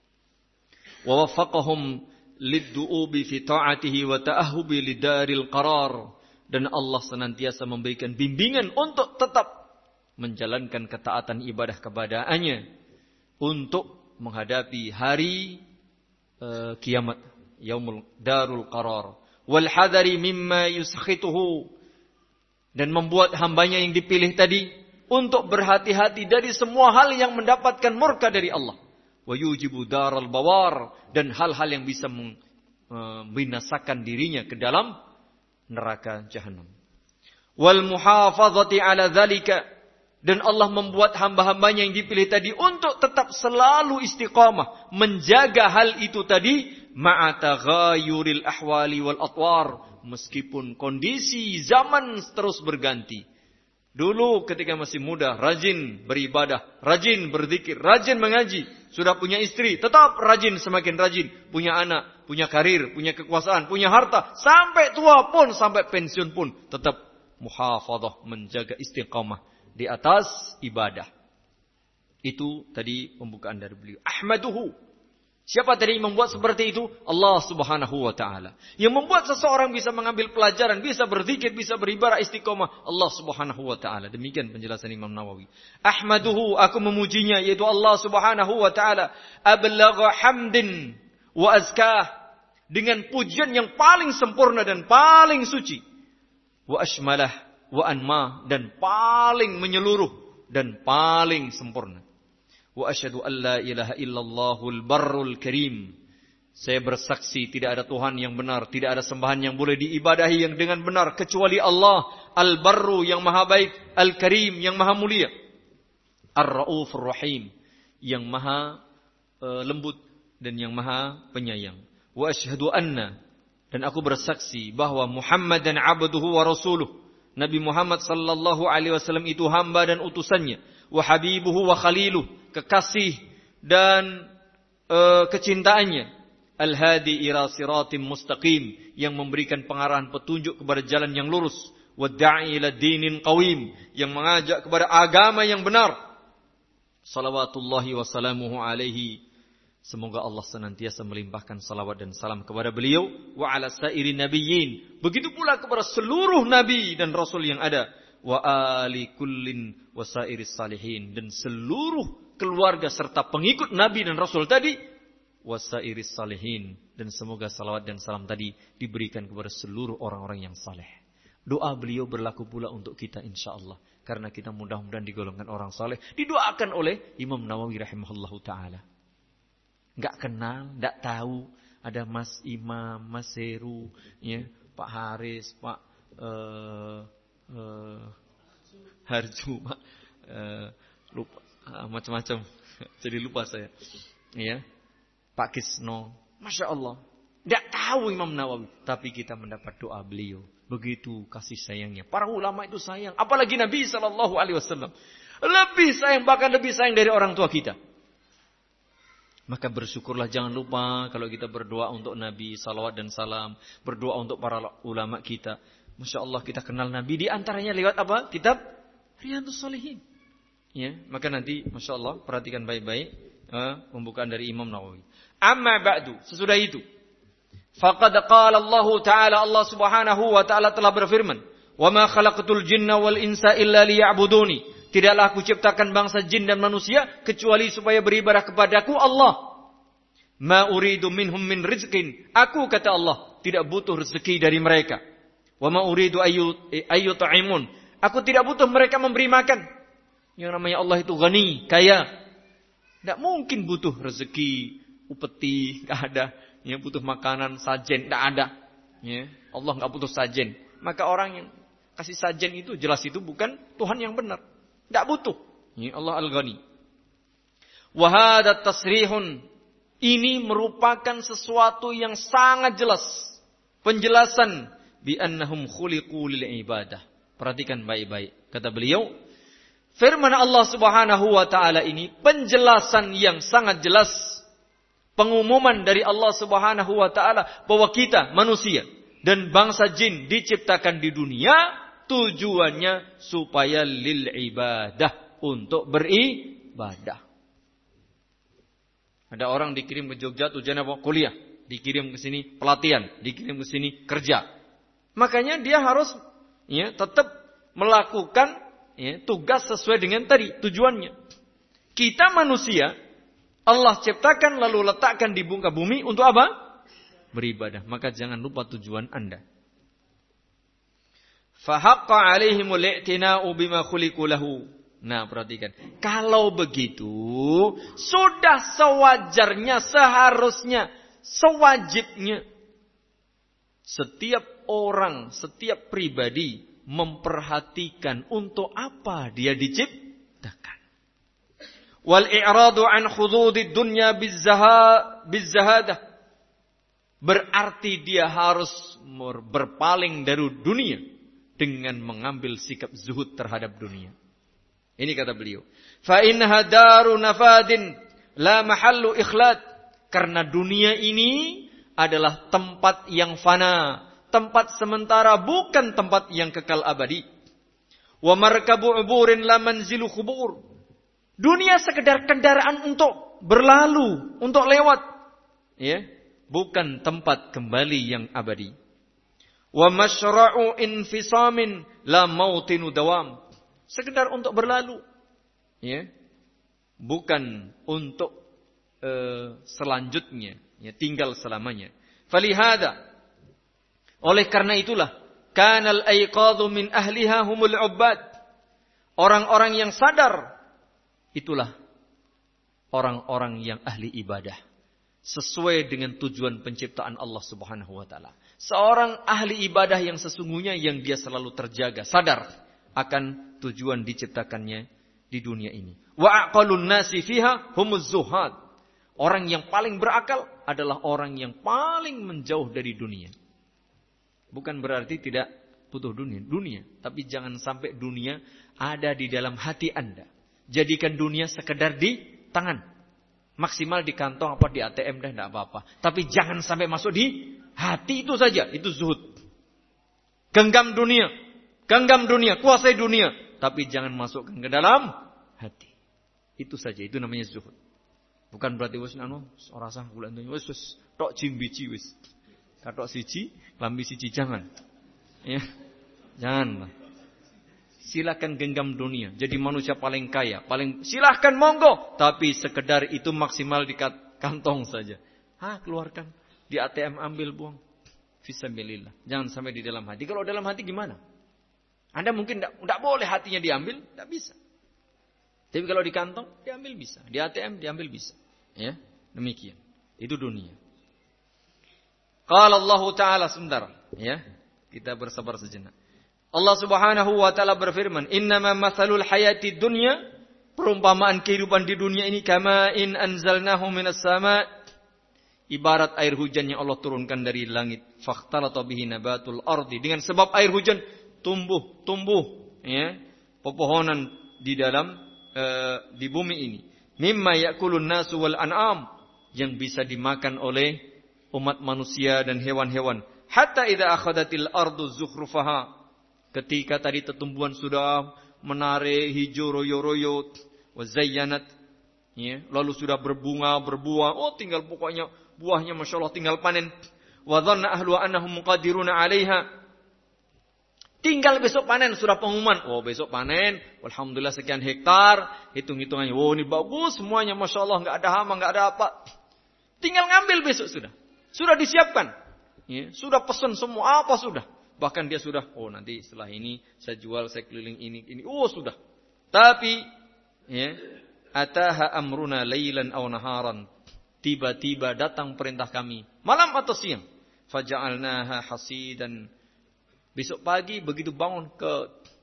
Wa waffaqahum liddu'ubi fi ta'atihi wa ta'ahhubi lidaril qarar, dan Allah senantiasa memberikan bimbingan untuk tetap menjalankan ketaatan ibadah kepada-Nya untuk menghadapi hari uh, kiamat, yaumul darul qarar, wal hadari mimma yuskhituhu, dan membuat hambanya yang dipilih tadi untuk berhati-hati dari semua hal yang mendapatkan murka dari Allah. Wa yujibu daral bawar, dan hal-hal yang bisa membinasakan dirinya ke dalam neraka jahanam. Wal muhafazati ala dzalika, dan Allah membuat hamba-hambanya yang dipilih tadi untuk tetap selalu istiqamah menjaga hal itu tadi, ma'a taghayyuril ahwali wal atwar, meskipun kondisi zaman terus berganti. Dulu ketika masih muda, rajin beribadah, rajin berzikir, rajin mengaji. Sudah punya istri, tetap rajin, semakin rajin. Punya anak, punya karir, punya kekuasaan, punya harta. Sampai tua pun, sampai pensiun pun, tetap muhafadzah, menjaga istiqamah di atas ibadah. Itu tadi pembukaan dari beliau. Ahmaduhu. Siapa tadi yang membuat seperti itu? Allah Subhanahu wa taala. Yang membuat seseorang bisa mengambil pelajaran, bisa berzikir, bisa beribadah istiqomah, Allah Subhanahu wa taala. Demikian penjelasan Imam Nawawi. Ahmaduhu, aku memujinya, yaitu Allah Subhanahu wa taala. Ablagha hamdin wa azkah, dengan pujian yang paling sempurna dan paling suci. Wa ashmalah wa anma, dan paling menyeluruh dan paling sempurna. Wa asyhadu an la ilaha illallahul barrul karim. Saya bersaksi tidak ada Tuhan yang benar, tidak ada sembahan yang boleh diibadahi yang dengan benar kecuali Allah, Al-Barru yang maha baik, Al-Karim yang maha mulia, Ar-Raufur Rahim yang maha uh, lembut dan yang maha penyayang. Wa asyhadu anna, dan aku bersaksi bahwa Muhammadan abduhu wa rasuluh. Nabi Muhammad sallallahu alaihi wasallam itu hamba dan utusannya. Wa habibuhu wa khaliluh, kekasih dan uh, kecintaannya. Al-hadi ila siratim mustaqim, yang memberikan pengarahan petunjuk kepada jalan yang lurus. Wadda'i ila dinin qawim, yang mengajak kepada agama yang benar. Salawatullahi wa salamuhu alaihi. Semoga Allah senantiasa melimpahkan salawat dan salam kepada beliau. Wa ala sairi nabiyyin, begitu pula kepada seluruh nabi dan rasul yang ada. Wa ali kullin wa sairis salihin, dan seluruh keluarga serta pengikut nabi dan rasul tadi. Wasairis salihin, dan semoga salawat dan salam tadi diberikan kepada seluruh orang-orang yang saleh. Doa beliau berlaku pula untuk kita insyaallah, karena kita mudah-mudahan digolongkan orang saleh. Didoakan oleh Imam Nawawi rahimahullahu taala. Enggak kenal, enggak tahu ada Mas Imam, Mas Heru, ya, Pak Haris, Pak uh, uh, Harju, Pak uh, lupa uh, macam-macam. Jadi lupa saya. Ya. Pak Kisno, Masya Allah. Tidak tahu Imam Nawawi, tapi kita mendapat doa beliau. Begitu kasih sayangnya. Para ulama itu sayang, apalagi Nabi Sallallahu Alaihi Wasallam. Lebih sayang, bahkan lebih sayang dari orang tua kita. Maka bersyukurlah, jangan lupa kalau kita berdoa untuk Nabi, salawat dan salam, berdoa untuk para ulama kita. Masya Allah, kita kenal Nabi di antaranya lewat apa? Kitab Riyadhus Shalihin. Ya, maka nanti Masya Allah perhatikan baik-baik uh, pembukaan dari Imam Nawawi. Amma ba'du, sesudah itu, faqad qala Allah Ta'ala, Allah Subhanahu wa Ta'ala telah berfirman, "Wa ma khalaqatul jinna wal insa illa liya'buduni." Tidaklah aku ciptakan bangsa jin dan manusia kecuali supaya beribadah kepadaku Allah. Ma uridu minhum min rizqin. Aku, kata Allah, tidak butuh rezeki dari mereka. Wa ma uridu ayyut'imun. Aku tidak butuh mereka memberi makan. Yang namanya Allah itu ghani, kaya. Tidak mungkin butuh rezeki, upeti, tidak ada. Yang butuh makanan, sajen, tidak ada. Ya, Allah tidak butuh sajen. Maka orang yang kasih sajen itu jelas itu bukan Tuhan yang benar. Tidak butuh. Ya, Allah Al-Ghani. Wahadat tasrihun. Ini merupakan sesuatu yang sangat jelas. Penjelasan. Bi'annahum khuliqu lil ibadah. Perhatikan baik-baik. Kata beliau, firman Allah Subhanahu wa Ta'ala ini penjelasan yang sangat jelas. Pengumuman dari Allah Subhanahu wa Ta'ala bahwa kita manusia dan bangsa jin diciptakan di dunia tujuannya supaya lil ibadah, untuk beribadah. Ada orang dikirim ke Jogja tujuannya apa? Kuliah, dikirim ke sini pelatihan, dikirim ke sini kerja. Makanya dia harus ya tetap melakukan ya, tugas sesuai dengan tadi tujuannya. Kita manusia Allah ciptakan lalu letakkan di muka bumi untuk apa? Beribadah. Maka jangan lupa tujuan Anda. Fahaqqa alaihimul i'tina'u bima khuliqu lahu. Nah, perhatikan. Kalau begitu, sudah sewajarnya, seharusnya, sewajibnya setiap orang, setiap pribadi memperhatikan untuk apa dia diciptakan. Wal i'radu an khududid dunya bizzahadah. Berarti dia harus berpaling dari dunia dengan mengambil sikap zuhud terhadap dunia. Ini kata beliau. Fa innaha daru nafadin la mahallu ikhlad. Karena dunia ini adalah tempat yang fana, tempat sementara, bukan tempat yang kekal abadi. Wa markabu uburin la manzilu khubur. Dunia sekedar kendaraan untuk berlalu, untuk lewat, ya, bukan tempat kembali yang abadi. Wa masyra'u infisamin la mautinu dawam. Sekedar untuk berlalu, ya, bukan untuk uh, selanjutnya, ya, tinggal selamanya. Falihada, oleh karena itulah, kanal aiqadhu min ahliha humul ubbad. Orang-orang yang sadar, itulah orang-orang yang ahli ibadah. Sesuai dengan tujuan penciptaan Allah subhanahu wa ta'ala. Seorang ahli ibadah yang sesungguhnya yang dia selalu terjaga, sadar akan tujuan diciptakannya di dunia ini. Wa aqalun nasi fiha humuz zuhad. Orang yang paling berakal adalah orang yang paling menjauh dari dunia. Bukan berarti tidak butuh dunia, dunia, tapi jangan sampai dunia ada di dalam hati Anda. Jadikan dunia sekedar di tangan. Maksimal di kantong apa di A T M dah tidak apa-apa. Tapi jangan sampai masuk di hati, itu saja. Itu zuhud. Genggam dunia. Genggam dunia. Kuasai dunia. Tapi jangan masukkan ke dalam hati. Itu saja. Itu namanya zuhud. Bukan berarti wis anu ora sah kula entuk wis wis tok jimbici wis. Katok siji, lambi siji jangan. Ya. Jangan. Silakan genggam dunia. Jadi manusia paling kaya. paling Silahkan monggo. Tapi sekedar itu maksimal di kantong saja. Hah, keluarkan. Di A T M ambil buang. Fisabilillah. Jangan sampai di dalam hati. Kalau dalam hati gimana? Anda mungkin tidak boleh hatinya diambil. Tidak bisa. Tapi kalau di kantong diambil bisa. Di A T M diambil bisa. Ya, demikian. Itu dunia. Qala Allah Ta'ala sebentar. Ya, kita bersabar sejenak. Allah Subhanahu wa taala berfirman, "Innama matsalul hayati dunya," perumpamaan kehidupan di dunia ini, kama in anzalnahu minas sama', ibarat air hujan yang Allah turunkan dari langit, fakhtalata bihi nabatul ardi, dengan sebab air hujan tumbuh tumbuh ya pepohonan di dalam e, di bumi ini, mimma yakulun nasu wal an'am, yang bisa dimakan oleh umat manusia dan hewan-hewan. Hatta idza akhadatil ardu zukhrufaha, ketika tadi tumbuhan sudah menarik hijau royo-royo, wazayyanat, ya, lalu sudah berbunga, berbuah, oh tinggal pokoknya buahnya Masya Allah tinggal panen. Wa dhanna ahlu annahum qadiruna 'alaiha, tinggal besok panen, sudah pengumuman, oh besok panen, alhamdulillah sekian hektar, hitung-hitungannya, oh ini bagus semuanya Masya Allah, enggak ada hama, enggak ada apa. Tinggal ngambil besok sudah. Sudah disiapkan. Ya, sudah pesan semua apa sudah. Bahkan dia sudah, oh nanti setelah ini saya jual, saya keliling ini, ini. Oh sudah. Tapi, ya, ataha amruna laylan aw naharan. Tiba-tiba datang perintah kami, malam atau siang. Faja'alnaha hasidan. Besok pagi begitu bangun ke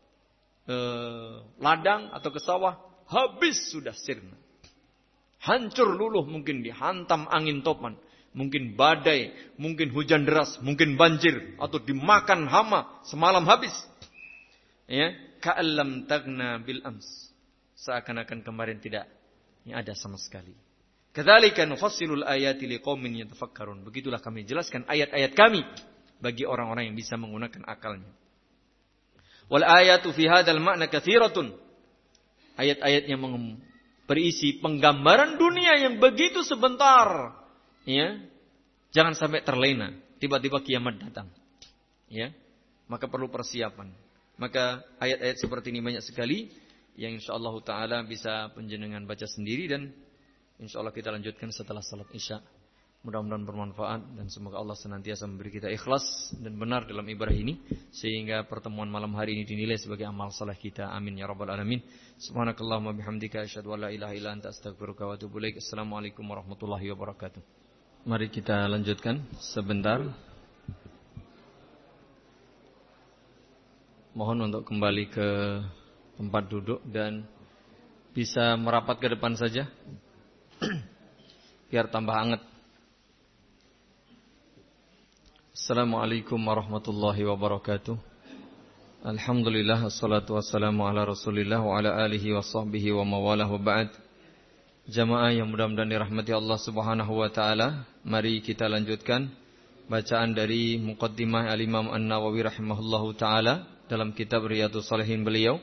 eh, ladang atau ke sawah, habis sudah sirna. Hancur luluh, mungkin dihantam angin topan. Mungkin badai, mungkin hujan deras, mungkin banjir, atau dimakan hama, semalam habis. Ya, ka'allam tagna bil ams. Seakan-akan kemarin tidak ya, ada sama sekali. Kadzalika nufassilul ayati liqaumin yatafakkarun. Begitulah kami jelaskan ayat-ayat kami bagi orang-orang yang bisa menggunakan akalnya. Wal ayatu fi hadzal ma'na katsiratun. Ayat-ayat yang berisi penggambaran dunia yang begitu sebentar. Ya, jangan sampai terlena, tiba-tiba kiamat datang. Ya, maka perlu persiapan. Maka ayat-ayat seperti ini banyak sekali yang insyaallah taala bisa penjenengan baca sendiri, dan insyaallah kita lanjutkan setelah salat Isya. Mudah-mudahan bermanfaat dan semoga Allah senantiasa memberi kita ikhlas dan benar dalam ibadah ini, sehingga pertemuan malam hari ini dinilai sebagai amal saleh kita. Amin ya rabbal alamin. Subhanakallahumma bihamdika asyhadu an la ilaha illa anta astaghfiruka wa atubu ilaik. Assalamualaikum warahmatullahi wabarakatuh. Mari kita lanjutkan sebentar. Mohon untuk kembali ke tempat duduk dan bisa merapat ke depan saja biar tambah hangat. Assalamualaikum warahmatullahi wabarakatuh. Alhamdulillah, wassalatu wassalamu ala Rasulillah wa ala alihi wa sahbihi wa mawalah wa ba'd. Jamaah yang mudah-mudahan dirahmati Allah Subhanahu wa taala, mari kita lanjutkan bacaan dari muqaddimah Al-Imam An-Nawawi rahimahullahu taala dalam kitab Riyadhus Shalihin beliau.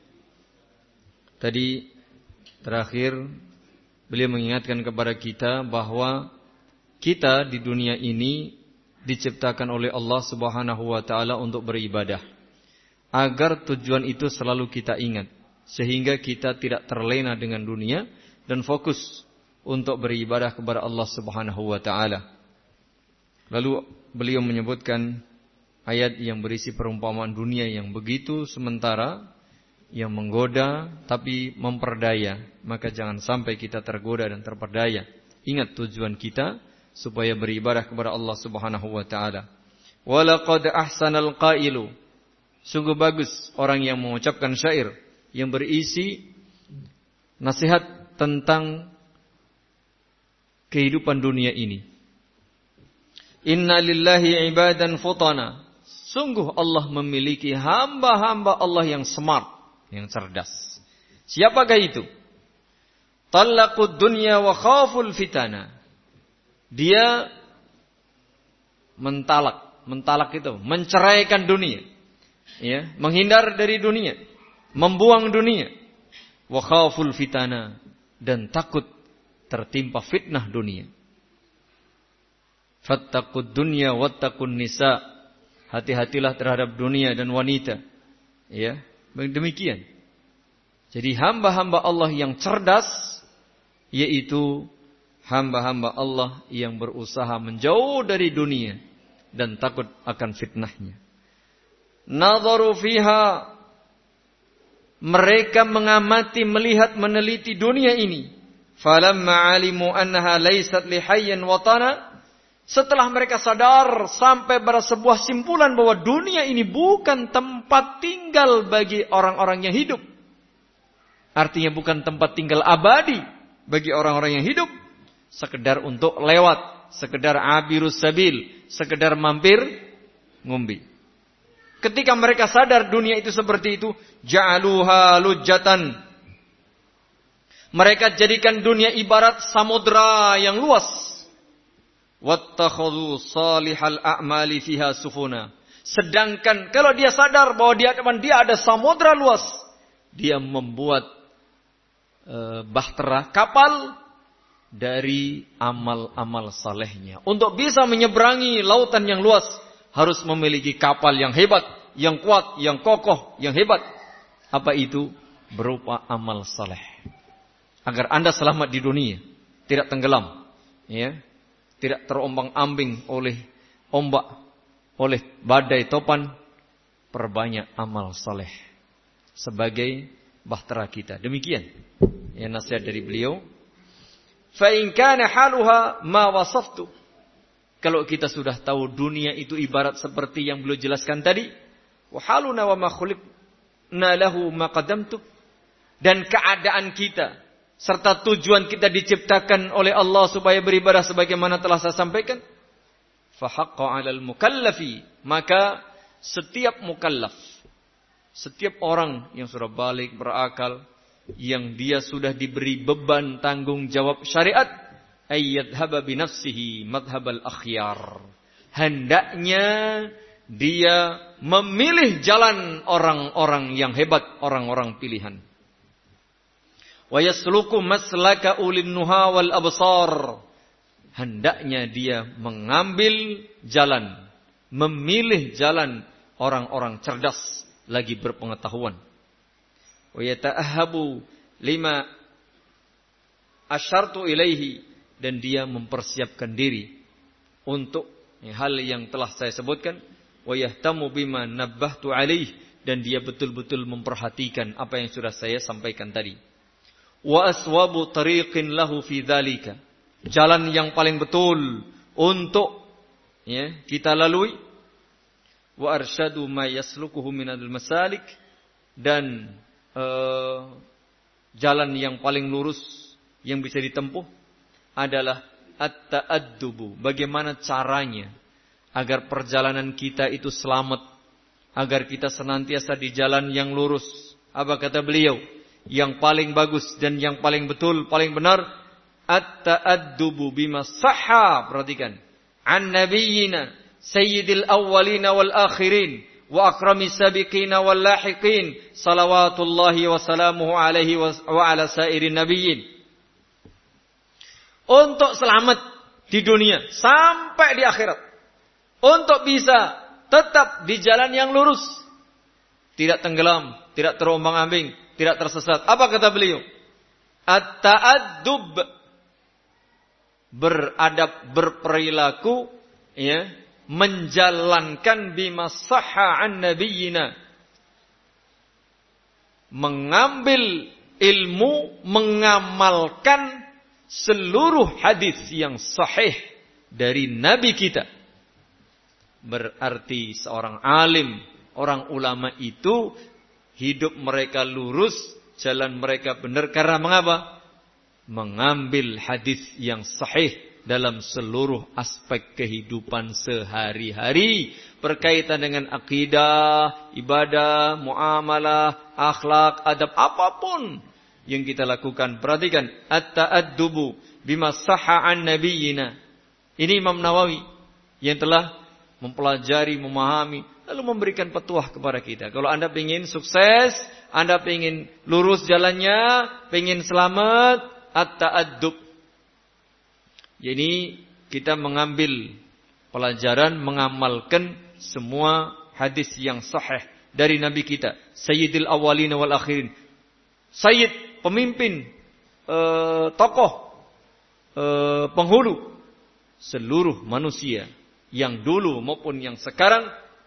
Tadi terakhir beliau mengingatkan kepada kita bahwa kita di dunia ini diciptakan oleh Allah Subhanahu wa taala untuk beribadah, agar tujuan itu selalu kita ingat, sehingga kita tidak terlena dengan dunia dan fokus untuk beribadah kepada Allah Subhanahu wa taala. Lalu beliau menyebutkan ayat yang berisi perumpamaan dunia yang begitu sementara, yang menggoda tapi memperdaya, maka jangan sampai kita tergoda dan terperdaya. Ingat tujuan kita supaya beribadah kepada Allah Subhanahu wa taala. Walaqad ahsanal qailu. Sungguh bagus orang yang mengucapkan syair yang berisi nasihat tentang kehidupan dunia ini. Inna lillahi ibadan futana. Sungguh Allah memiliki hamba-hamba Allah yang smart, yang cerdas. Siapakah itu? Talaqud dunya wa khaful fitana. Dia mentalak, mentalak itu menceraikan dunia. Ya, menghindar dari dunia, membuang dunia. Wa khaful fitana, dan takut tertimpa fitnah dunia. Fattaqud dunya wattaqun nisa. Hati-hatilah terhadap dunia dan wanita. Ya, demikian. Jadi hamba-hamba Allah yang cerdas, yaitu hamba-hamba Allah yang berusaha menjauh dari dunia dan takut akan fitnahnya. Nadharu fiha, mereka mengamati, melihat, meneliti dunia ini. Falamma alimu annaha laysat lihayyin watana. Setelah mereka sadar sampai pada sebuah simpulan bahwa dunia ini bukan tempat tinggal bagi orang-orang yang hidup. Artinya bukan tempat tinggal abadi bagi orang-orang yang hidup. Sekedar untuk lewat, sekedar abirus sabil, sekedar mampir ngumbi. Ketika mereka sadar dunia itu seperti itu, ja'aluha lujjatan. Mereka jadikan dunia ibarat samudra yang luas. Wattakhadhu salihal a'mali fiha sufuna. Sedangkan kalau dia sadar bahwa di hadapan dia ada samudra luas, dia membuat e, bahtera, kapal dari amal-amal salehnya. Untuk bisa menyeberangi lautan yang luas, harus memiliki kapal yang hebat, yang kuat, yang kokoh, yang hebat. Apa itu? Berupa amal saleh. Agar Anda selamat di dunia, tidak tenggelam, ya, tidak terombang-ambing oleh ombak, oleh badai topan. Perbanyak amal saleh sebagai bahtera kita. Demikian ya nasihat dari beliau. Fa in kana haluha ma wasaftu. Kalau kita sudah tahu dunia itu ibarat seperti yang beliau jelaskan tadi, wa haluna wa ma khuliqna lahu ma qaddamtu, dan keadaan kita serta tujuan kita diciptakan oleh Allah supaya beribadah sebagaimana telah saya sampaikan. Fa haqqa 'alal mukallafi, maka setiap mukallaf, setiap orang yang sudah balik berakal, yang dia sudah diberi beban tanggung jawab syariat, ayyadhaba bi nafsihi madhhabal akhyar. Hendaknya dia memilih jalan orang-orang yang hebat, orang-orang pilihan. Wa yasluku maslaka ulin nuha wal absar. Hendaknya dia mengambil jalan, memilih jalan orang-orang cerdas lagi berpengetahuan. Wa yata'ahhabu lima asyartu ilaihi, dan dia mempersiapkan diri untuk hal yang telah saya sebutkan. Wa yahtamu bima nabbahtu alaihi, dan dia betul-betul memperhatikan apa yang sudah saya sampaikan tadi. Wa aswabu tariqin lahu fi dzalika, jalan yang paling betul untuk ya kita lalui. Wa arsyadu ma yaslukuhu minal masalik, dan uh, jalan yang paling lurus yang bisa ditempuh adalah at-ta'addubu, bagaimana caranya agar perjalanan kita itu selamat, agar kita senantiasa di jalan yang lurus. Apa kata beliau? Yang paling bagus dan yang paling betul, paling benar, at-ta'addubu bima sahha, perhatikan, an nabiyyina sayyidil awwalina wal akhirin wa akramis sabiqina wal lahiqin salawatullahi wa salamuhu alaihi wa ala sairin nabiyyin. Untuk selamat di dunia sampai di akhirat, untuk bisa tetap di jalan yang lurus, tidak tenggelam, tidak terombang-ambing, tidak tersesat. Apa kata beliau? At-ta'addub, beradab, berperilaku, ya, menjalankan bima sahha an nabiyyina, mengambil ilmu, mengamalkan seluruh hadis yang sahih dari Nabi kita. Berarti seorang alim, orang ulama itu hidup mereka lurus, jalan mereka benar karena mengapa? Mengambil hadis yang sahih dalam seluruh aspek kehidupan sehari-hari berkaitan dengan akidah, ibadah, muamalah, akhlak, adab, apapun yang kita lakukan. Perhatikan, at-ta'addubu bima sahha an nabiyina. Ini Imam Nawawi yang telah mempelajari, memahami, lalu memberikan petuah kepada kita. Kalau Anda ingin sukses, Anda ingin lurus jalannya, ingin selamat, at-ta'addub. Jadi kita mengambil pelajaran, mengamalkan semua hadis yang sahih dari Nabi kita, Sayyidil Awwalin wal Akhirin. Sayyid, pemimpin, eh, tokoh, eh, penghulu seluruh manusia yang dulu maupun yang sekarang,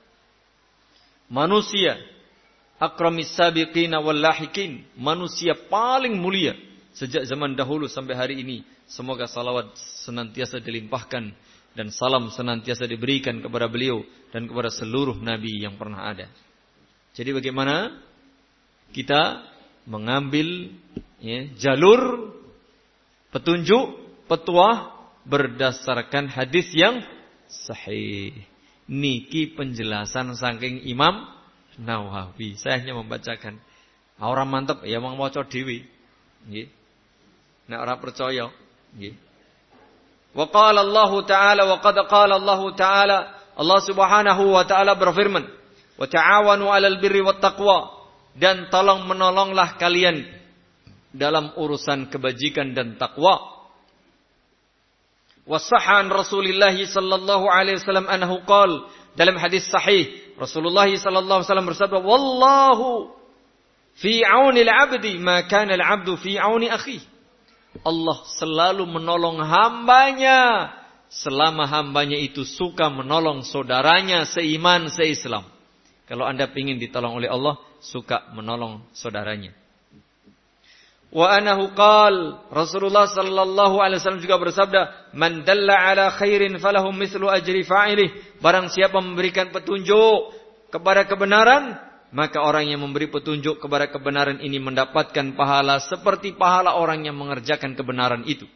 manusia akramis sabiqina wal lahikin, manusia paling mulia sejak zaman dahulu sampai hari ini. Semoga salawat senantiasa dilimpahkan dan salam senantiasa diberikan kepada beliau dan kepada seluruh nabi yang pernah ada. Jadi bagaimana kita mengambil ya, jalur petunjuk, petuah berdasarkan hadis yang sahih. Niki penjelasan saking Imam Nawawi. Saya hanya membacakan. Orang mantep ya mau maca dhewe. Nggih. Nek ora percaya, nggih. Wa qala Allah Ta'ala wa qad qala Allah Ta'ala, Allah Subhanahu wa taala berfirman, "Wa ta'awanu 'alal birri wat taqwa." Dan tolong menolonglah kalian dalam urusan kebajikan dan takwa. Wasahan Rasulullah sallallahu alaihi wasallam anhu qala, dalam hadis sahih Rasulullah sallallahu alaihi wasallam bersabda, "Wallahu fi 'auni al-'abdi ma kana al-'abdu fi 'auni akhihi." Allah selalu menolong hambanya selama hambanya itu suka menolong saudaranya seiman, seislam. Kalau Anda ingin ditolong oleh Allah, suka menolong saudaranya. Wa anahu qal, Rasulullah sallallahu alaihi wasallam juga bersabda, "Man dalla ala khairin falahum mithlu ajri fa'ilih." Barang siapa memberikan petunjuk kepada kebenaran, maka orang yang memberi petunjuk kepada kebenaran ini mendapatkan pahala seperti pahala orang yang mengerjakan kebenaran itu,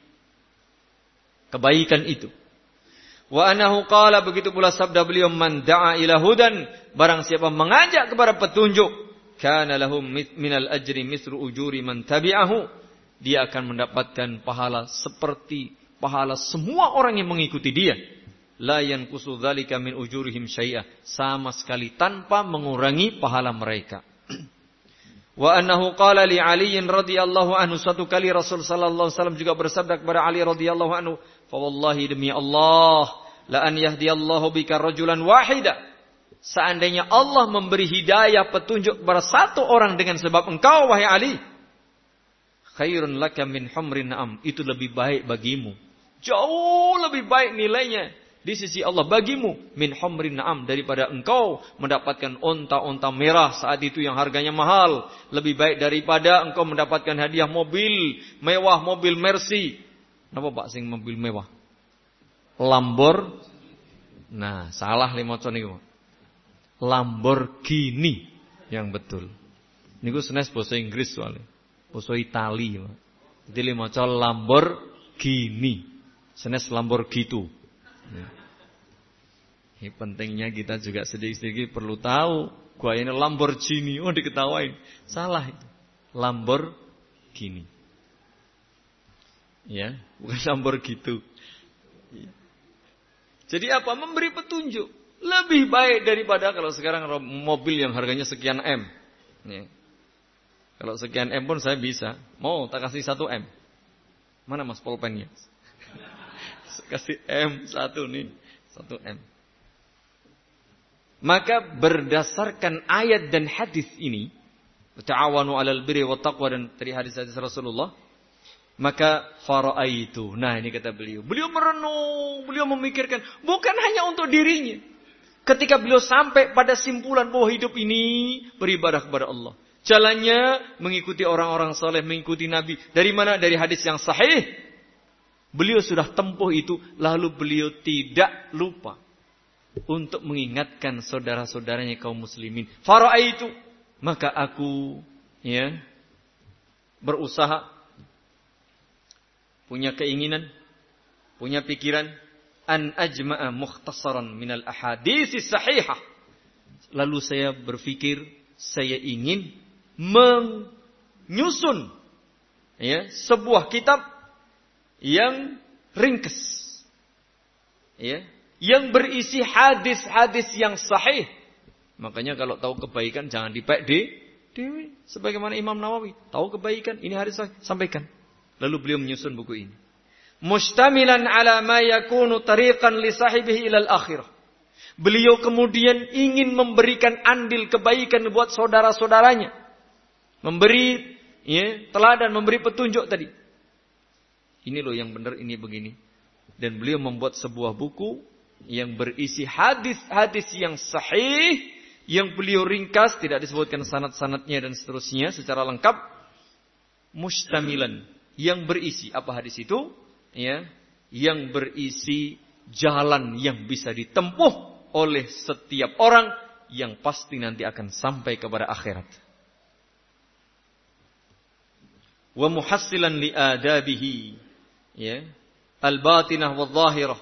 kebaikan itu. Wa anahu qala, begitu pula sabda beliau, "Man da'a ila hudan." Barang siapa mengajak kepada petunjuk, kana lahum minal ajri mithlu ujuri man tabi'ahu. Dia akan mendapatkan pahala seperti pahala semua orang yang mengikuti dia. La yanqusu dzalika min ujurihim syai'a, sama sekali tanpa mengurangi pahala mereka. Wa annahu qala li Ali radhiyallahu anhu, suatu kali Rasul sallallahu alaihi wasallam juga bersabda kepada Ali radhiyallahu anhu, "Fa wallahi demi Allah, la an yahdiyallahu bika rajulan wahida." Seandainya Allah memberi hidayah petunjuk kepada satu orang dengan sebab engkau wahai Ali, khairun laka min humrin na'am, itu lebih baik bagimu, jauh lebih baik nilainya di sisi Allah bagimu, min humrin na'am, daripada engkau mendapatkan unta-unta merah saat itu yang harganya mahal. Lebih baik daripada engkau mendapatkan hadiah mobil mewah, mobil Mercy. Napa Pak sing mobil mewah? Lambor. Nah, salah limocon niku. Lamborghini yang betul. Niku senes basa Inggris soalnya. Basa Itali. Jadi limaca Lamborghini. Senes Lamborghini. Ya. Ini pentingnya kita juga sedikit-sedikit perlu tahu. Gua ini Lamborghini, oh diketawain. Salah itu. Lamborghini. Ya, bukan Lamborghini. Ya. Jadi apa? Memberi petunjuk. Lebih baik daripada kalau sekarang mobil yang harganya sekian M. Ya. Kalau sekian M pun saya bisa. Mau tak kasih satu M. Mana mas pulpennya? Kasih M satu nih, satu M. Maka berdasarkan ayat dan hadis ini, ta'awanu 'alal birri wat taqwa, dan dari hadis-hadis Rasulullah, maka fara'aitu. Nah, ini kata beliau. Beliau merenung, beliau memikirkan bukan hanya untuk dirinya. Ketika beliau sampai pada simpulan bahwa hidup ini beribadah kepada Allah. Jalannya mengikuti orang-orang saleh, mengikuti Nabi. Dari mana? Dari hadis yang sahih. Beliau sudah tempuh itu, lalu beliau tidak lupa untuk mengingatkan saudara-saudaranya kaum muslimin. Fara'aitu, maka aku ya berusaha, punya keinginan, punya pikiran, an ajma'a mukhtasaran minal ahaditsi sahihah. Lalu saya berpikir, saya ingin menyusun ya sebuah kitab yang ringkas, ya, yang berisi hadis-hadis yang sahih. Makanya kalau tahu kebaikan jangan dipek di dewi. Sebagaimana Imam Nawawi, tahu kebaikan, ini hadis sahih, sampaikan. Lalu beliau menyusun buku ini. Mustamilan ala ma yakunu tariqan li sahibihi ilal akhirah. Beliau kemudian ingin memberikan andil kebaikan buat saudara-saudaranya. Memberi ya, teladan, memberi petunjuk tadi. Ini loh yang benar, ini begini. Dan beliau membuat sebuah buku yang berisi hadis-hadis yang sahih, yang beliau ringkas, tidak disebutkan sanad-sanadnya dan seterusnya secara lengkap. Mustamilan, yang berisi apa hadis itu? Ya, yang berisi jalan yang bisa ditempuh oleh setiap orang yang pasti nanti akan sampai kepada akhirat. Wa muhassilan li adabihi, ya, al-batinah wa zahirah.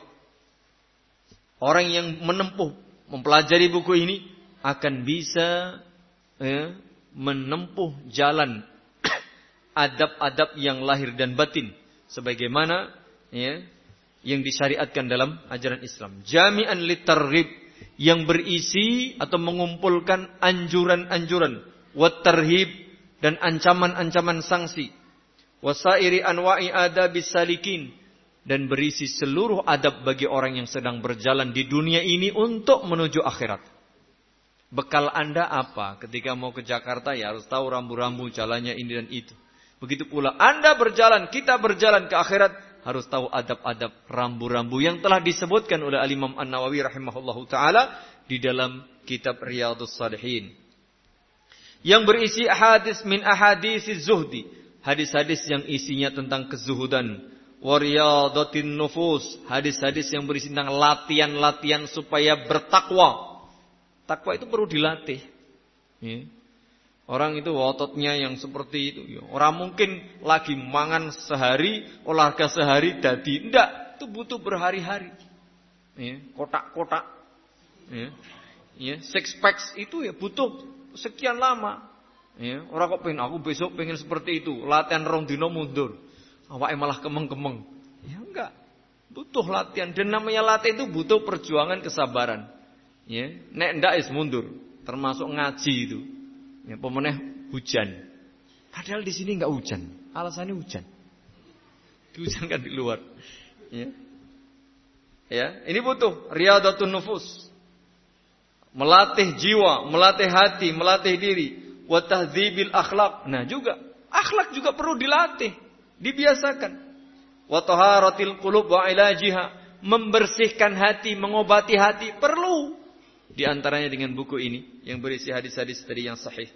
Orang yang menempuh, mempelajari buku ini akan bisa ya, menempuh jalan adab-adab yang lahir dan batin sebagaimana ya, yang disyariatkan dalam ajaran Islam. Jami'an litarghib, yang berisi atau mengumpulkan anjuran-anjuran, wat tarhib, dan ancaman-ancaman sanksi. Wasairi anwa'i adabis salikin, dan berisi seluruh adab bagi orang yang sedang berjalan di dunia ini untuk menuju akhirat. Bekal Anda apa? Ketika mau ke Jakarta ya harus tahu rambu-rambu jalannya ini dan itu. Begitu pula Anda berjalan, kita berjalan ke akhirat, harus tahu adab-adab rambu-rambu yang telah disebutkan oleh Al-Imam An-Nawawi rahimahullahu ta'ala di dalam kitab Riyadhus Shalihin. Yang berisi hadis min ahaditsi zuhdi, hadis-hadis yang isinya tentang kezuhudan. Wariyadatin nufus, hadis-hadis yang berisi tentang latihan-latihan supaya bertakwa. Takwa itu perlu dilatih. Ya. Orang itu ototnya yang seperti itu. Ya. Orang mungkin lagi mangan sehari, olahraga sehari dadi. Enggak, itu butuh berhari-hari. Ya. Kotak-kotak. Ya. Ya. Six packs itu ya butuh sekian lama. Ya. Orang kok pengen, aku besok pengen seperti itu. Latihan rong dino mundur. Awake malah kemeng-kemeng. Ya enggak. Butuh latihan. Dan namanya latihan itu butuh perjuangan, kesabaran. Ya. Nek enggak is mundur. Termasuk ngaji itu. Ya, pemeneh hujan. Padahal di sini enggak hujan. Alasannya hujan. Dihujankan di luar. Ya. Ya, ini butuh riyadatun nufus. Melatih jiwa, melatih hati, melatih diri. Wa tahdzibil akhlaq. Nah, juga akhlak juga perlu dilatih, dibiasakan. Wa taharatil qulub wa ilajiha. Membersihkan hati, mengobati hati perlu. Di antaranya dengan buku ini yang berisi hadis-hadis tadi yang sahih.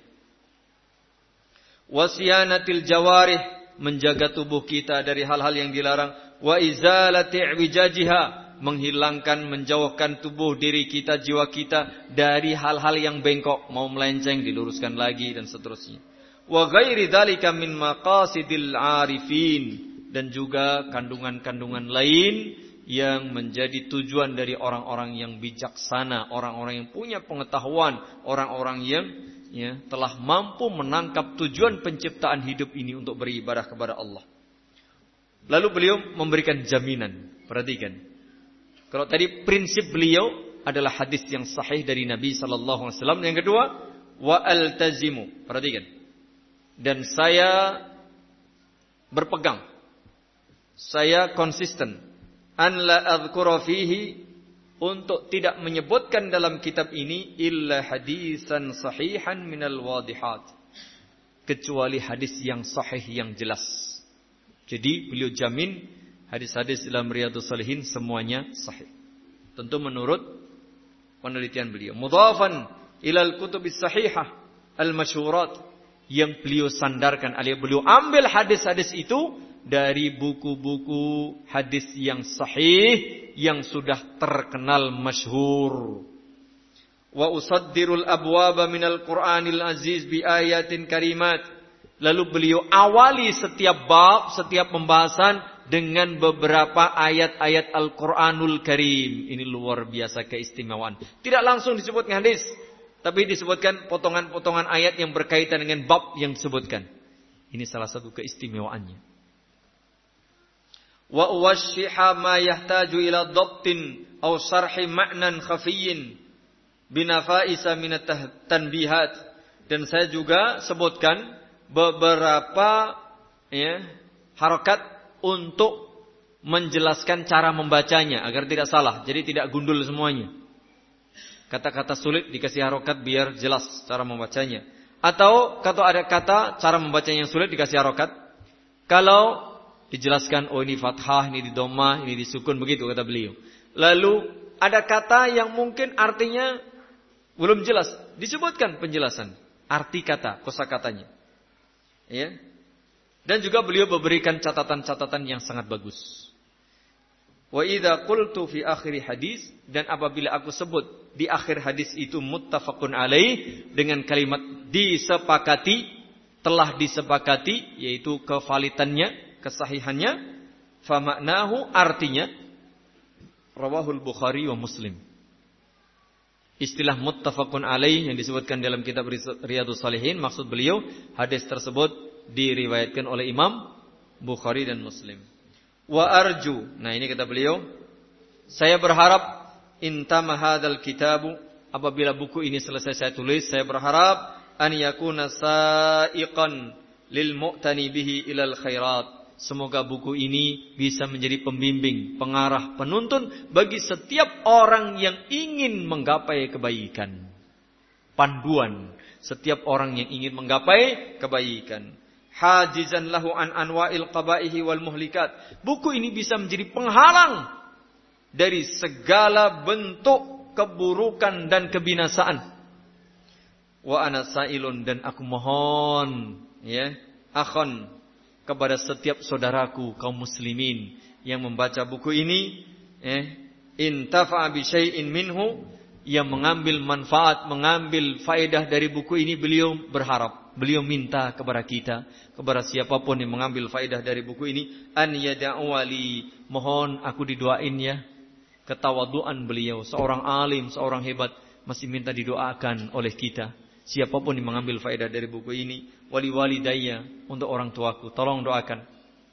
Wasiyanatil jawarih, menjaga tubuh kita dari hal-hal yang dilarang. Wa izalati i'wijajiha, menghilangkan, menjauhkan tubuh diri kita, jiwa kita dari hal-hal yang bengkok, mau melenceng diluruskan lagi dan seterusnya. Wa ghairi dzalika min maqasidil arifin, dan juga kandungan-kandungan lain yang menjadi tujuan dari orang-orang yang bijaksana, orang-orang yang punya pengetahuan, orang-orang yang ya, telah mampu menangkap tujuan penciptaan hidup ini untuk beribadah kepada Allah. Lalu beliau memberikan jaminan. Perhatikan. Kalau tadi prinsip beliau adalah hadis yang sahih dari Nabi sallallahu alaihi wasallam. Yang kedua, wa altazimu. Perhatikan. Dan saya berpegang. Saya konsisten. An la adhkura fihi, untuk tidak menyebutkan dalam kitab ini illa hadisan sahihan minal wadihat, kecuali hadis yang sahih yang jelas. Jadi beliau jamin hadis-hadis dalam Riyadhus Shalihin semuanya sahih. Tentu menurut penelitian beliau. Mudhafan ilal kutubis sahihah al-masyhurat, yang beliau sandarkan, alias beliau ambil hadis-hadis itu dari buku-buku hadis yang sahih yang sudah terkenal masyhur. Wa usaddirul abwaba minal Qur'anil aziz bi ayatin karimat. Lalu beliau awali setiap bab, setiap pembahasan dengan beberapa ayat-ayat Al-Qur'anul Karim. Ini luar biasa keistimewaan. Tidak langsung disebutkan hadis, tapi disebutkan potongan-potongan ayat yang berkaitan dengan bab yang disebutkan. Ini salah satu keistimewaannya. Wa uwashshiha ma yahtaju ila dhabtin aw syarhi ma'nan khafiyyin binafaisa minat tanbihat. Dan saya juga sebutkan beberapa ya, harakat untuk menjelaskan cara membacanya agar tidak salah, jadi tidak gundul semuanya. Kata-kata sulit dikasih harakat biar jelas cara membacanya. Atau kalau ada kata cara membacanya yang sulit dikasih harakat. Kalau dijelaskan, oh ini fathah, ini di dhammah, ini disukun, begitu kata beliau. Lalu ada kata yang mungkin artinya belum jelas, disebutkan penjelasan arti kata, kosakatanya. Ya. Dan juga beliau memberikan catatan-catatan yang sangat bagus. Wa idza qultu fi akhir hadis, dan apabila aku sebut di akhir hadis itu muttafaqun alaih dengan kalimat disepakati, telah disepakati, yaitu kevalitannya, kesahihannya, fa maknahu, artinya rawahul Bukhari wa Muslim. Istilah muttafaqun alaih yang disebutkan dalam kitab Riyadhus Shalihin, maksud beliau hadis tersebut diriwayatkan oleh Imam Bukhari dan Muslim. Wa arju, nah ini kata beliau, saya berharap intama hadzal kitabu, apabila buku ini selesai saya tulis, saya berharap an yakuna sa'iqan lil mu'tani bihi ilal khairat. Semoga buku ini bisa menjadi pembimbing, pengarah, penuntun bagi setiap orang yang ingin menggapai kebaikan. Panduan setiap orang yang ingin menggapai kebaikan. Hajizan lahu an anwa'il qabaihi wal muhlikat. Buku ini bisa menjadi penghalang dari segala bentuk keburukan dan kebinasaan. Wa ana sa'ilun, dan aku mohon ya, akhon, kepada setiap saudaraku kaum muslimin yang membaca buku ini, eh, intafa'a bi syai'in minhu, yang mengambil manfaat, mengambil faedah dari buku ini. Beliau berharap, beliau minta kepada kita, kepada siapapun yang mengambil faedah dari buku ini, an yada'u li, mohon aku didoain ya. Ketawaduan beliau, seorang alim, seorang hebat, masih minta didoakan oleh kita. Siapapun yang mengambil faedah dari buku ini, wali walidayya, untuk orang tuaku, tolong doakan.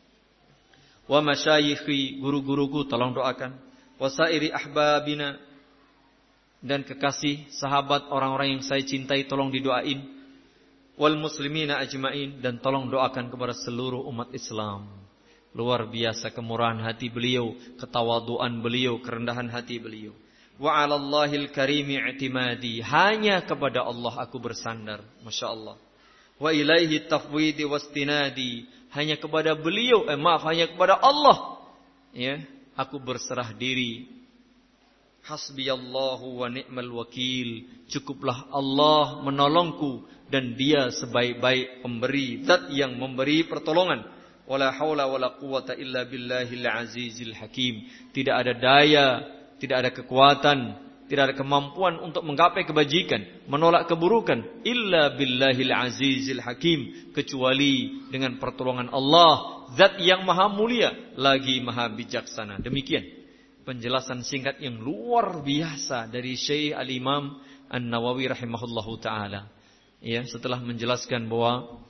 Wa masyayikhi, guru-guruku, tolong doakan. Wa sairi ahbabina, dan kekasih, sahabat, orang-orang yang saya cintai, tolong didoain. Wal muslimina ajmain, dan tolong doakan kepada seluruh umat Islam. Luar biasa kemurahan hati beliau, ketawaduan beliau, kerendahan hati beliau. Wa 'alallahil karimi i'timadi, hanya kepada Allah aku bersandar, Masya Allah. Wa ilaihi tafwidi wastinadi, hanya kepada beliau, eh maaf, hanya kepada Allah ya, aku berserah diri. Hasbiyallahu wa ni'mal wakil, cukuplah Allah menolongku dan dia sebaik-baik pemberi, zat yang memberi pertolongan. Wala haula wala quwata illa billahil azizil hakim, tidak ada daya, tidak ada kekuatan, tidak ada kemampuan untuk menggapai kebajikan, menolak keburukan, illa billahil azizil hakim, kecuali dengan pertolongan Allah, zat yang maha mulia lagi maha bijaksana. Demikian penjelasan singkat yang luar biasa dari Syekh Al-Imam An-Nawawi rahimahullahu taala. Ya, setelah menjelaskan bahwa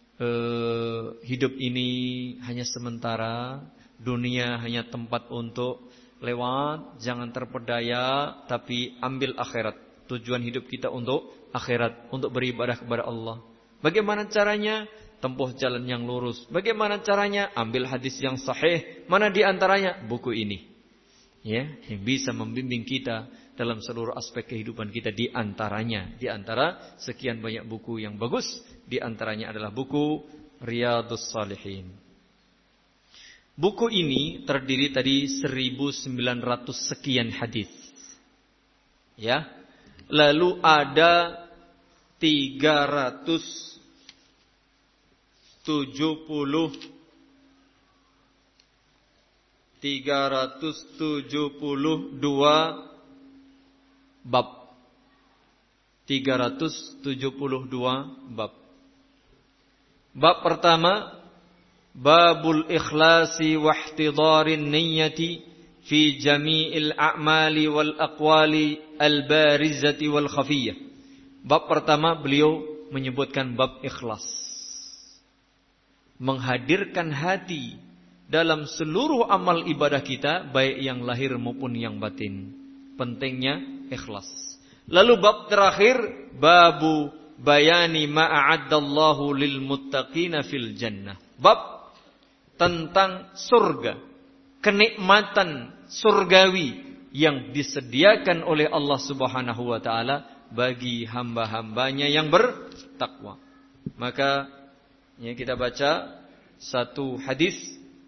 eh, hidup ini hanya sementara, dunia hanya tempat untuk lewat, jangan terpedaya, tapi ambil akhirat. Tujuan hidup kita untuk akhirat, untuk beribadah kepada Allah. Bagaimana caranya? Tempuh jalan yang lurus. Bagaimana caranya? Ambil hadis yang sahih. Mana di antaranya? Buku ini. Ya, yang bisa membimbing kita dalam seluruh aspek kehidupan kita. Di antaranya, di antara sekian banyak buku yang bagus, di antaranya adalah buku Riyadhus Shalihin. Buku ini terdiri tadi seribu sembilan ratus sekian hadis. Ya. Lalu ada tiga ratus tujuh puluh tiga ratus tujuh puluh dua bab. tiga ratus tujuh puluh dua bab. Bab pertama, babul ikhlasi wa ihtidarin niyyati fi jami'il a'mali wal aqwali al barizati wal khafiyah. Bab pertama beliau menyebutkan bab ikhlas. Menghadirkan hati dalam seluruh amal ibadah kita, baik yang lahir maupun yang batin. Pentingnya ikhlas. Lalu bab terakhir, babu bayani ma a'addallahu lil muttaqina fil jannah. Bab tentang surga, kenikmatan surgawi yang disediakan oleh Allah Subhanahu wa taala bagi hamba-hambanya yang bertakwa. Maka ya, kita baca satu hadis.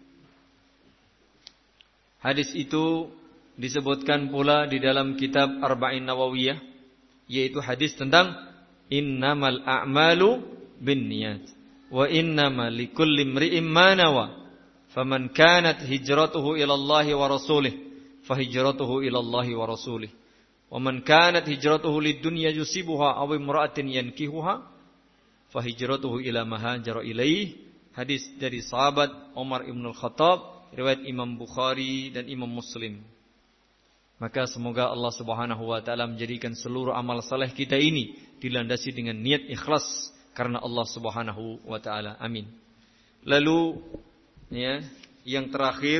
Hadis itu disebutkan pula di dalam kitab Arba'in Nawawiyah, yaitu hadis tentang innamal a'malu binniyat wa innamal likulli imri'in ma nawa faman kanat hijratuhu ila Allah wa rasulih fahijratuhu ila Allah wa rasulih wa man kanat hijratuhu lid-dunya yusibuha aw imra'atin yankihuha fahijratuhu ila ma hajara ilaih. Hadis dari sahabat Umar Ibn Al-Khattab, riwayat Imam Bukhari dan Imam Muslim. Maka semoga Allah Subhanahu wa taala menjadikan seluruh amal saleh kita ini dilandasi dengan niat ikhlas karena Allah Subhanahu wa taala. Amin. Lalu ya, yang terakhir,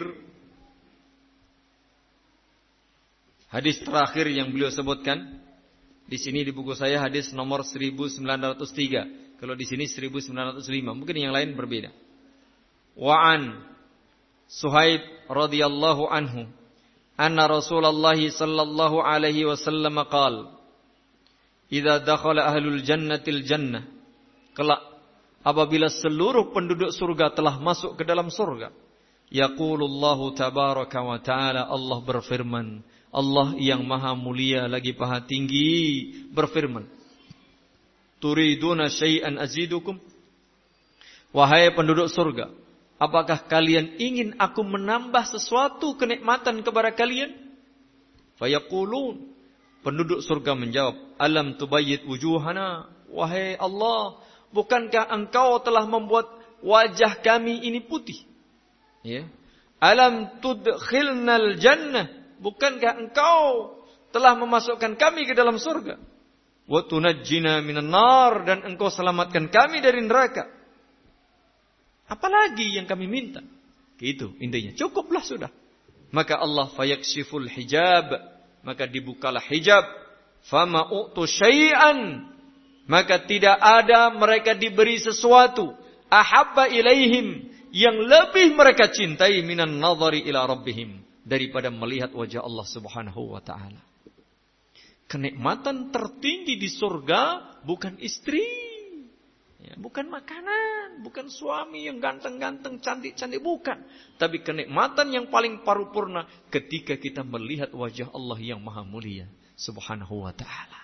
hadis terakhir yang beliau sebutkan di sini di buku saya hadis nomor seribu sembilan ratus tiga. Kalau di sini seribu sembilan ratus lima, mungkin yang lain berbeda. Wa'an Suhaib radhiyallahu anhu anna Rasulullah sallallahu alaihi wasallam qala idza dakhala ahlul jannatil jannah, kelak apabila seluruh penduduk surga telah masuk ke dalam surga, yaqulullahu tabaraka wa taala, Allah berfirman, Allah yang maha mulia lagi paha tinggi berfirman, turiduna syai'an azidukum, wahai penduduk surga, apakah kalian ingin aku menambah sesuatu kenikmatan kepada kalian? Fayaqulun, penduduk surga menjawab, alam tubayyid wujuhana, wahai Allah, bukankah engkau telah membuat wajah kami ini putih? Ya. Alam tudkhilnal jannah, bukankah engkau telah memasukkan kami ke dalam surga? Wa tunajjina minan nar, dan engkau selamatkan kami dari neraka. Apalagi yang kami minta? Itu intinya. Cukuplah sudah. Maka Allah fayakshiful hijab, maka dibukalah hijab. Fama u'tu syai'an, maka tidak ada mereka diberi sesuatu ahabba ilaihim, yang lebih mereka cintai minan nadhari ila rabbihim, daripada melihat wajah Allah Subhanahu wa taala. Kenikmatan tertinggi di surga bukan istri, ya, bukan makanan, bukan suami yang ganteng-ganteng, cantik-cantik, bukan. Tapi kenikmatan yang paling paripurna ketika kita melihat wajah Allah yang maha mulia Subhanahu wa ta'ala.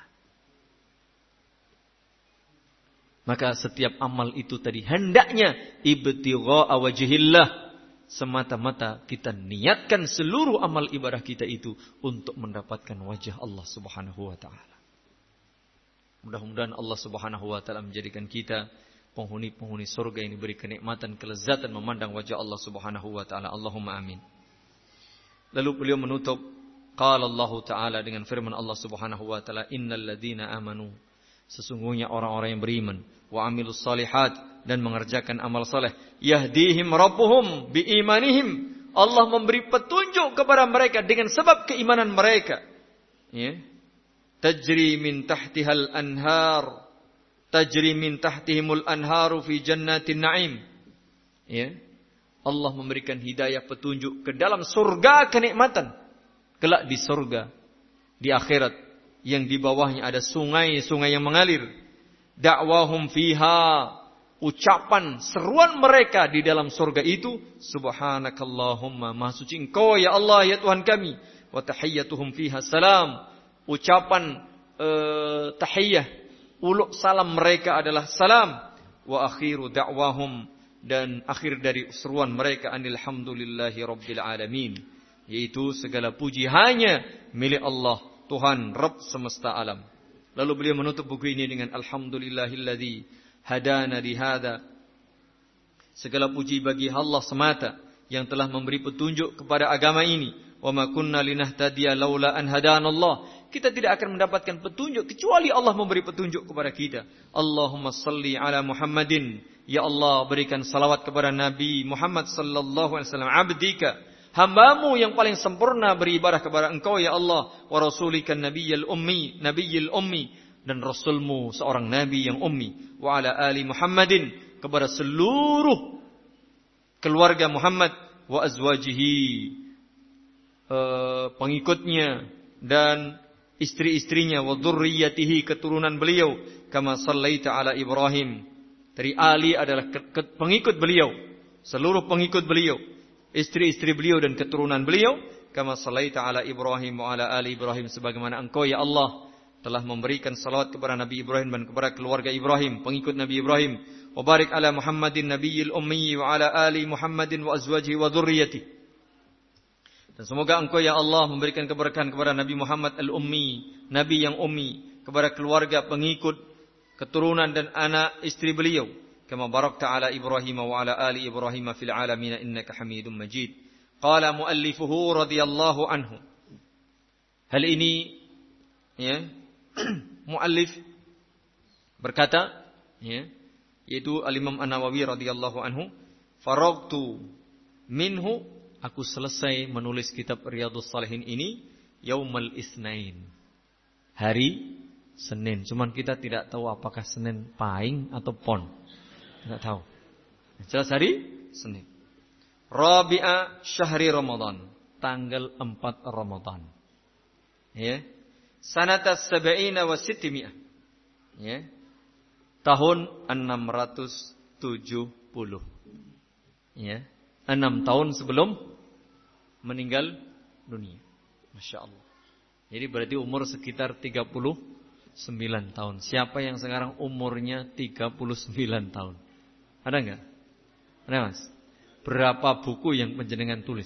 Maka setiap amal itu tadi hendaknya ibtigha'a wajhillah, semata-mata kita niatkan seluruh amal ibadah kita itu untuk mendapatkan wajah Allah Subhanahu wa taala. Mudah-mudahan Allah Subhanahu wa taala menjadikan kita penghuni-penghuni surga yang diberi kenikmatan, kelezatan memandang wajah Allah Subhanahu wa taala. Allahumma amin. Lalu beliau menutup, qala Allah taala, dengan firman Allah Subhanahu wa taala, innal ladzina amanu, sesungguhnya orang-orang yang beriman, wa amilus salihat, dan mengerjakan amal saleh, yahdihim rabbuhum biimanihim, Allah memberi petunjuk kepada mereka dengan sebab keimanan mereka. Ya. Tajri min tahtihal anhar, tajri min tahtihimul anharu fi jannatin na'im. Ya. Allah memberikan hidayah petunjuk ke dalam surga kenikmatan. Kelak di surga, di akhirat, yang di bawahnya ada sungai-sungai yang mengalir. Da'wahum fiha, ucapan seruan mereka di dalam surga itu, subhanakallahumma, maha suci engkau ya Allah ya Tuhan kami, wa tahiyyatuhum fiha salam, ucapan eh, tahiyyah, uluk salam mereka adalah salam. Wa akhiru da'wahum, dan akhir dari seruan mereka alhamdulillahi rabbil alamin, yaitu segala puji hanya milik Allah, Tuhan Rabb semesta alam. Lalu beliau menutup buku ini dengan alhamdulillahilladzi hadana li hada. Segala puji bagi Allah semata yang telah memberi petunjuk kepada agama ini. Wa ma kunna linahtadiya laula an hadanallah. Kita tidak akan mendapatkan petunjuk kecuali Allah memberi petunjuk kepada kita. Allahumma salli ala Muhammadin. Ya Allah, berikan salawat kepada Nabi Muhammad sallallahu alaihi wasallam, abdika, hambamu yang paling sempurna beribadah kepada Engkau ya Allah, wa rasulikan nabiyyil ummi, nabiyyil ummi, dan rasulmu seorang nabi yang ummi, wa ala ali Muhammadin, kepada seluruh keluarga Muhammad, wa azwajihi, uh, pengikutnya dan istri-istrinya, wa dzurriyyatihi, keturunan beliau, kama sallaita ala Ibrahim. Dari Ali adalah ke, ke, pengikut beliau, seluruh pengikut beliau, istri-istri beliau dan keturunan beliau, kama sallaita ala Ibrahim wa ala ali Ibrahim, sebagaimana Engkau ya Allah telah memberikan salawat kepada Nabi Ibrahim dan kepada keluarga Ibrahim, pengikut Nabi Ibrahim. Wa barik ala Muhammadin nabiyyil ummi wa ala ali Muhammadin wa azwajihi wa dzurriyyatihi. Dan semoga Engkau ya Allah memberikan keberkahan kepada Nabi Muhammad al-ummi, nabi yang ummi, kepada keluarga, pengikut, keturunan dan anak istri beliau. Kama barakta ala Ibrahim wa ala ali Ibrahim fil alamin innaka Hamidum Majid. Qala muallifuhu radhiyallahu anhu. Hal ini ya muallif berkata ya, yaitu Al-Imam An-Nawawi radhiyallahu anhu, faragtu minhu, aku selesai menulis kitab Riyadhus Shalihin ini yaumal isnain, hari Senin. Cuman kita tidak tahu apakah Senin Pahing atau Pon, tidak tahu. Jelas hari Senin. Rabi'a syahri Ramadan, tanggal empat Ramadan. Ya. Sanata sab'ina wa sittimiyah. Ya. Tahun enam ratus tujuh puluh. Ya. enam tahun sebelum meninggal dunia. Masya Allah. Jadi berarti umur sekitar tiga puluh sembilan tahun. Siapa yang sekarang umurnya tiga puluh sembilan tahun? Ada enggak? Ada Mas? Berapa buku yang penjenengan tulis?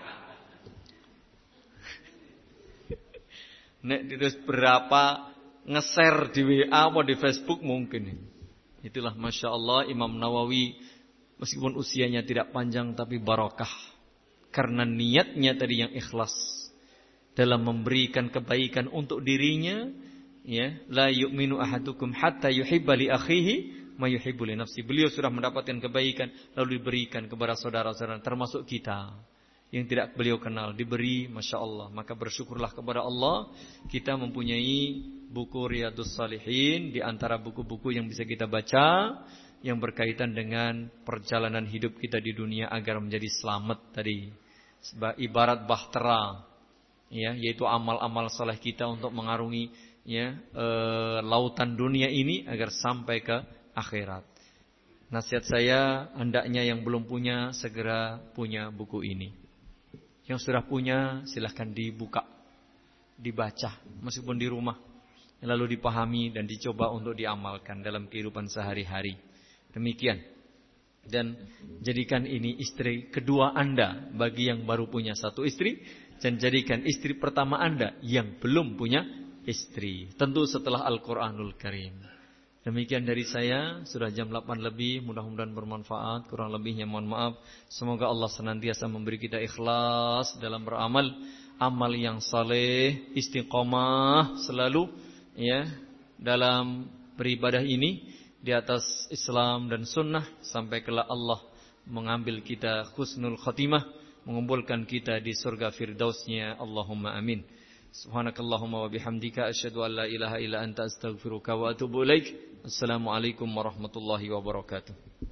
Nek terus berapa nge-share di W A atau di Facebook mungkin. Itulah Masya Allah Imam Nawawi, meskipun usianya tidak panjang tapi barakah. Karena niatnya tadi yang ikhlas dalam memberikan kebaikan untuk dirinya. Ya, la yu'minu ahadukum hatta yuhibba li akhihi ma yuhibbu li nafsi. Beliau sudah mendapatkan kebaikan lalu diberikan kepada saudara-saudara termasuk kita yang tidak beliau kenal, diberi, Masya Allah. Maka bersyukurlah kepada Allah, kita mempunyai buku Riyadhus Shalihin di antara buku-buku yang bisa kita baca yang berkaitan dengan perjalanan hidup kita di dunia agar menjadi selamat tadi. Ibarat bahtera, ya, yaitu amal-amal saleh kita untuk mengarungi ya e, lautan dunia ini agar sampai ke akhirat. Nasihat saya, hendaknya yang belum punya segera punya buku ini. Yang sudah punya silahkan dibuka, dibaca meskipun di rumah, lalu dipahami dan dicoba untuk diamalkan dalam kehidupan sehari-hari. Demikian. Dan jadikan ini istri kedua Anda bagi yang baru punya satu istri, dan jadikan istri pertama Anda yang belum punya istri. Tentu setelah Al-Quranul Karim. Demikian dari saya, sudah jam delapan lebih, mudah-mudahan bermanfaat, kurang lebihnya mohon maaf. Semoga Allah senantiasa memberi kita ikhlas dalam beramal, amal yang saleh, istiqomah selalu ya dalam beribadah ini di atas Islam dan sunnah sampai kelak Allah mengambil kita husnul khatimah, mengumpulkan kita di surga firdausnya. Allahumma amin. Subhanakallahumma wa bihamdika asyhadu an la ilaha illa anta astaghfiruka wa atubu ilaik. Assalamualaikum warahmatullahi wabarakatuh.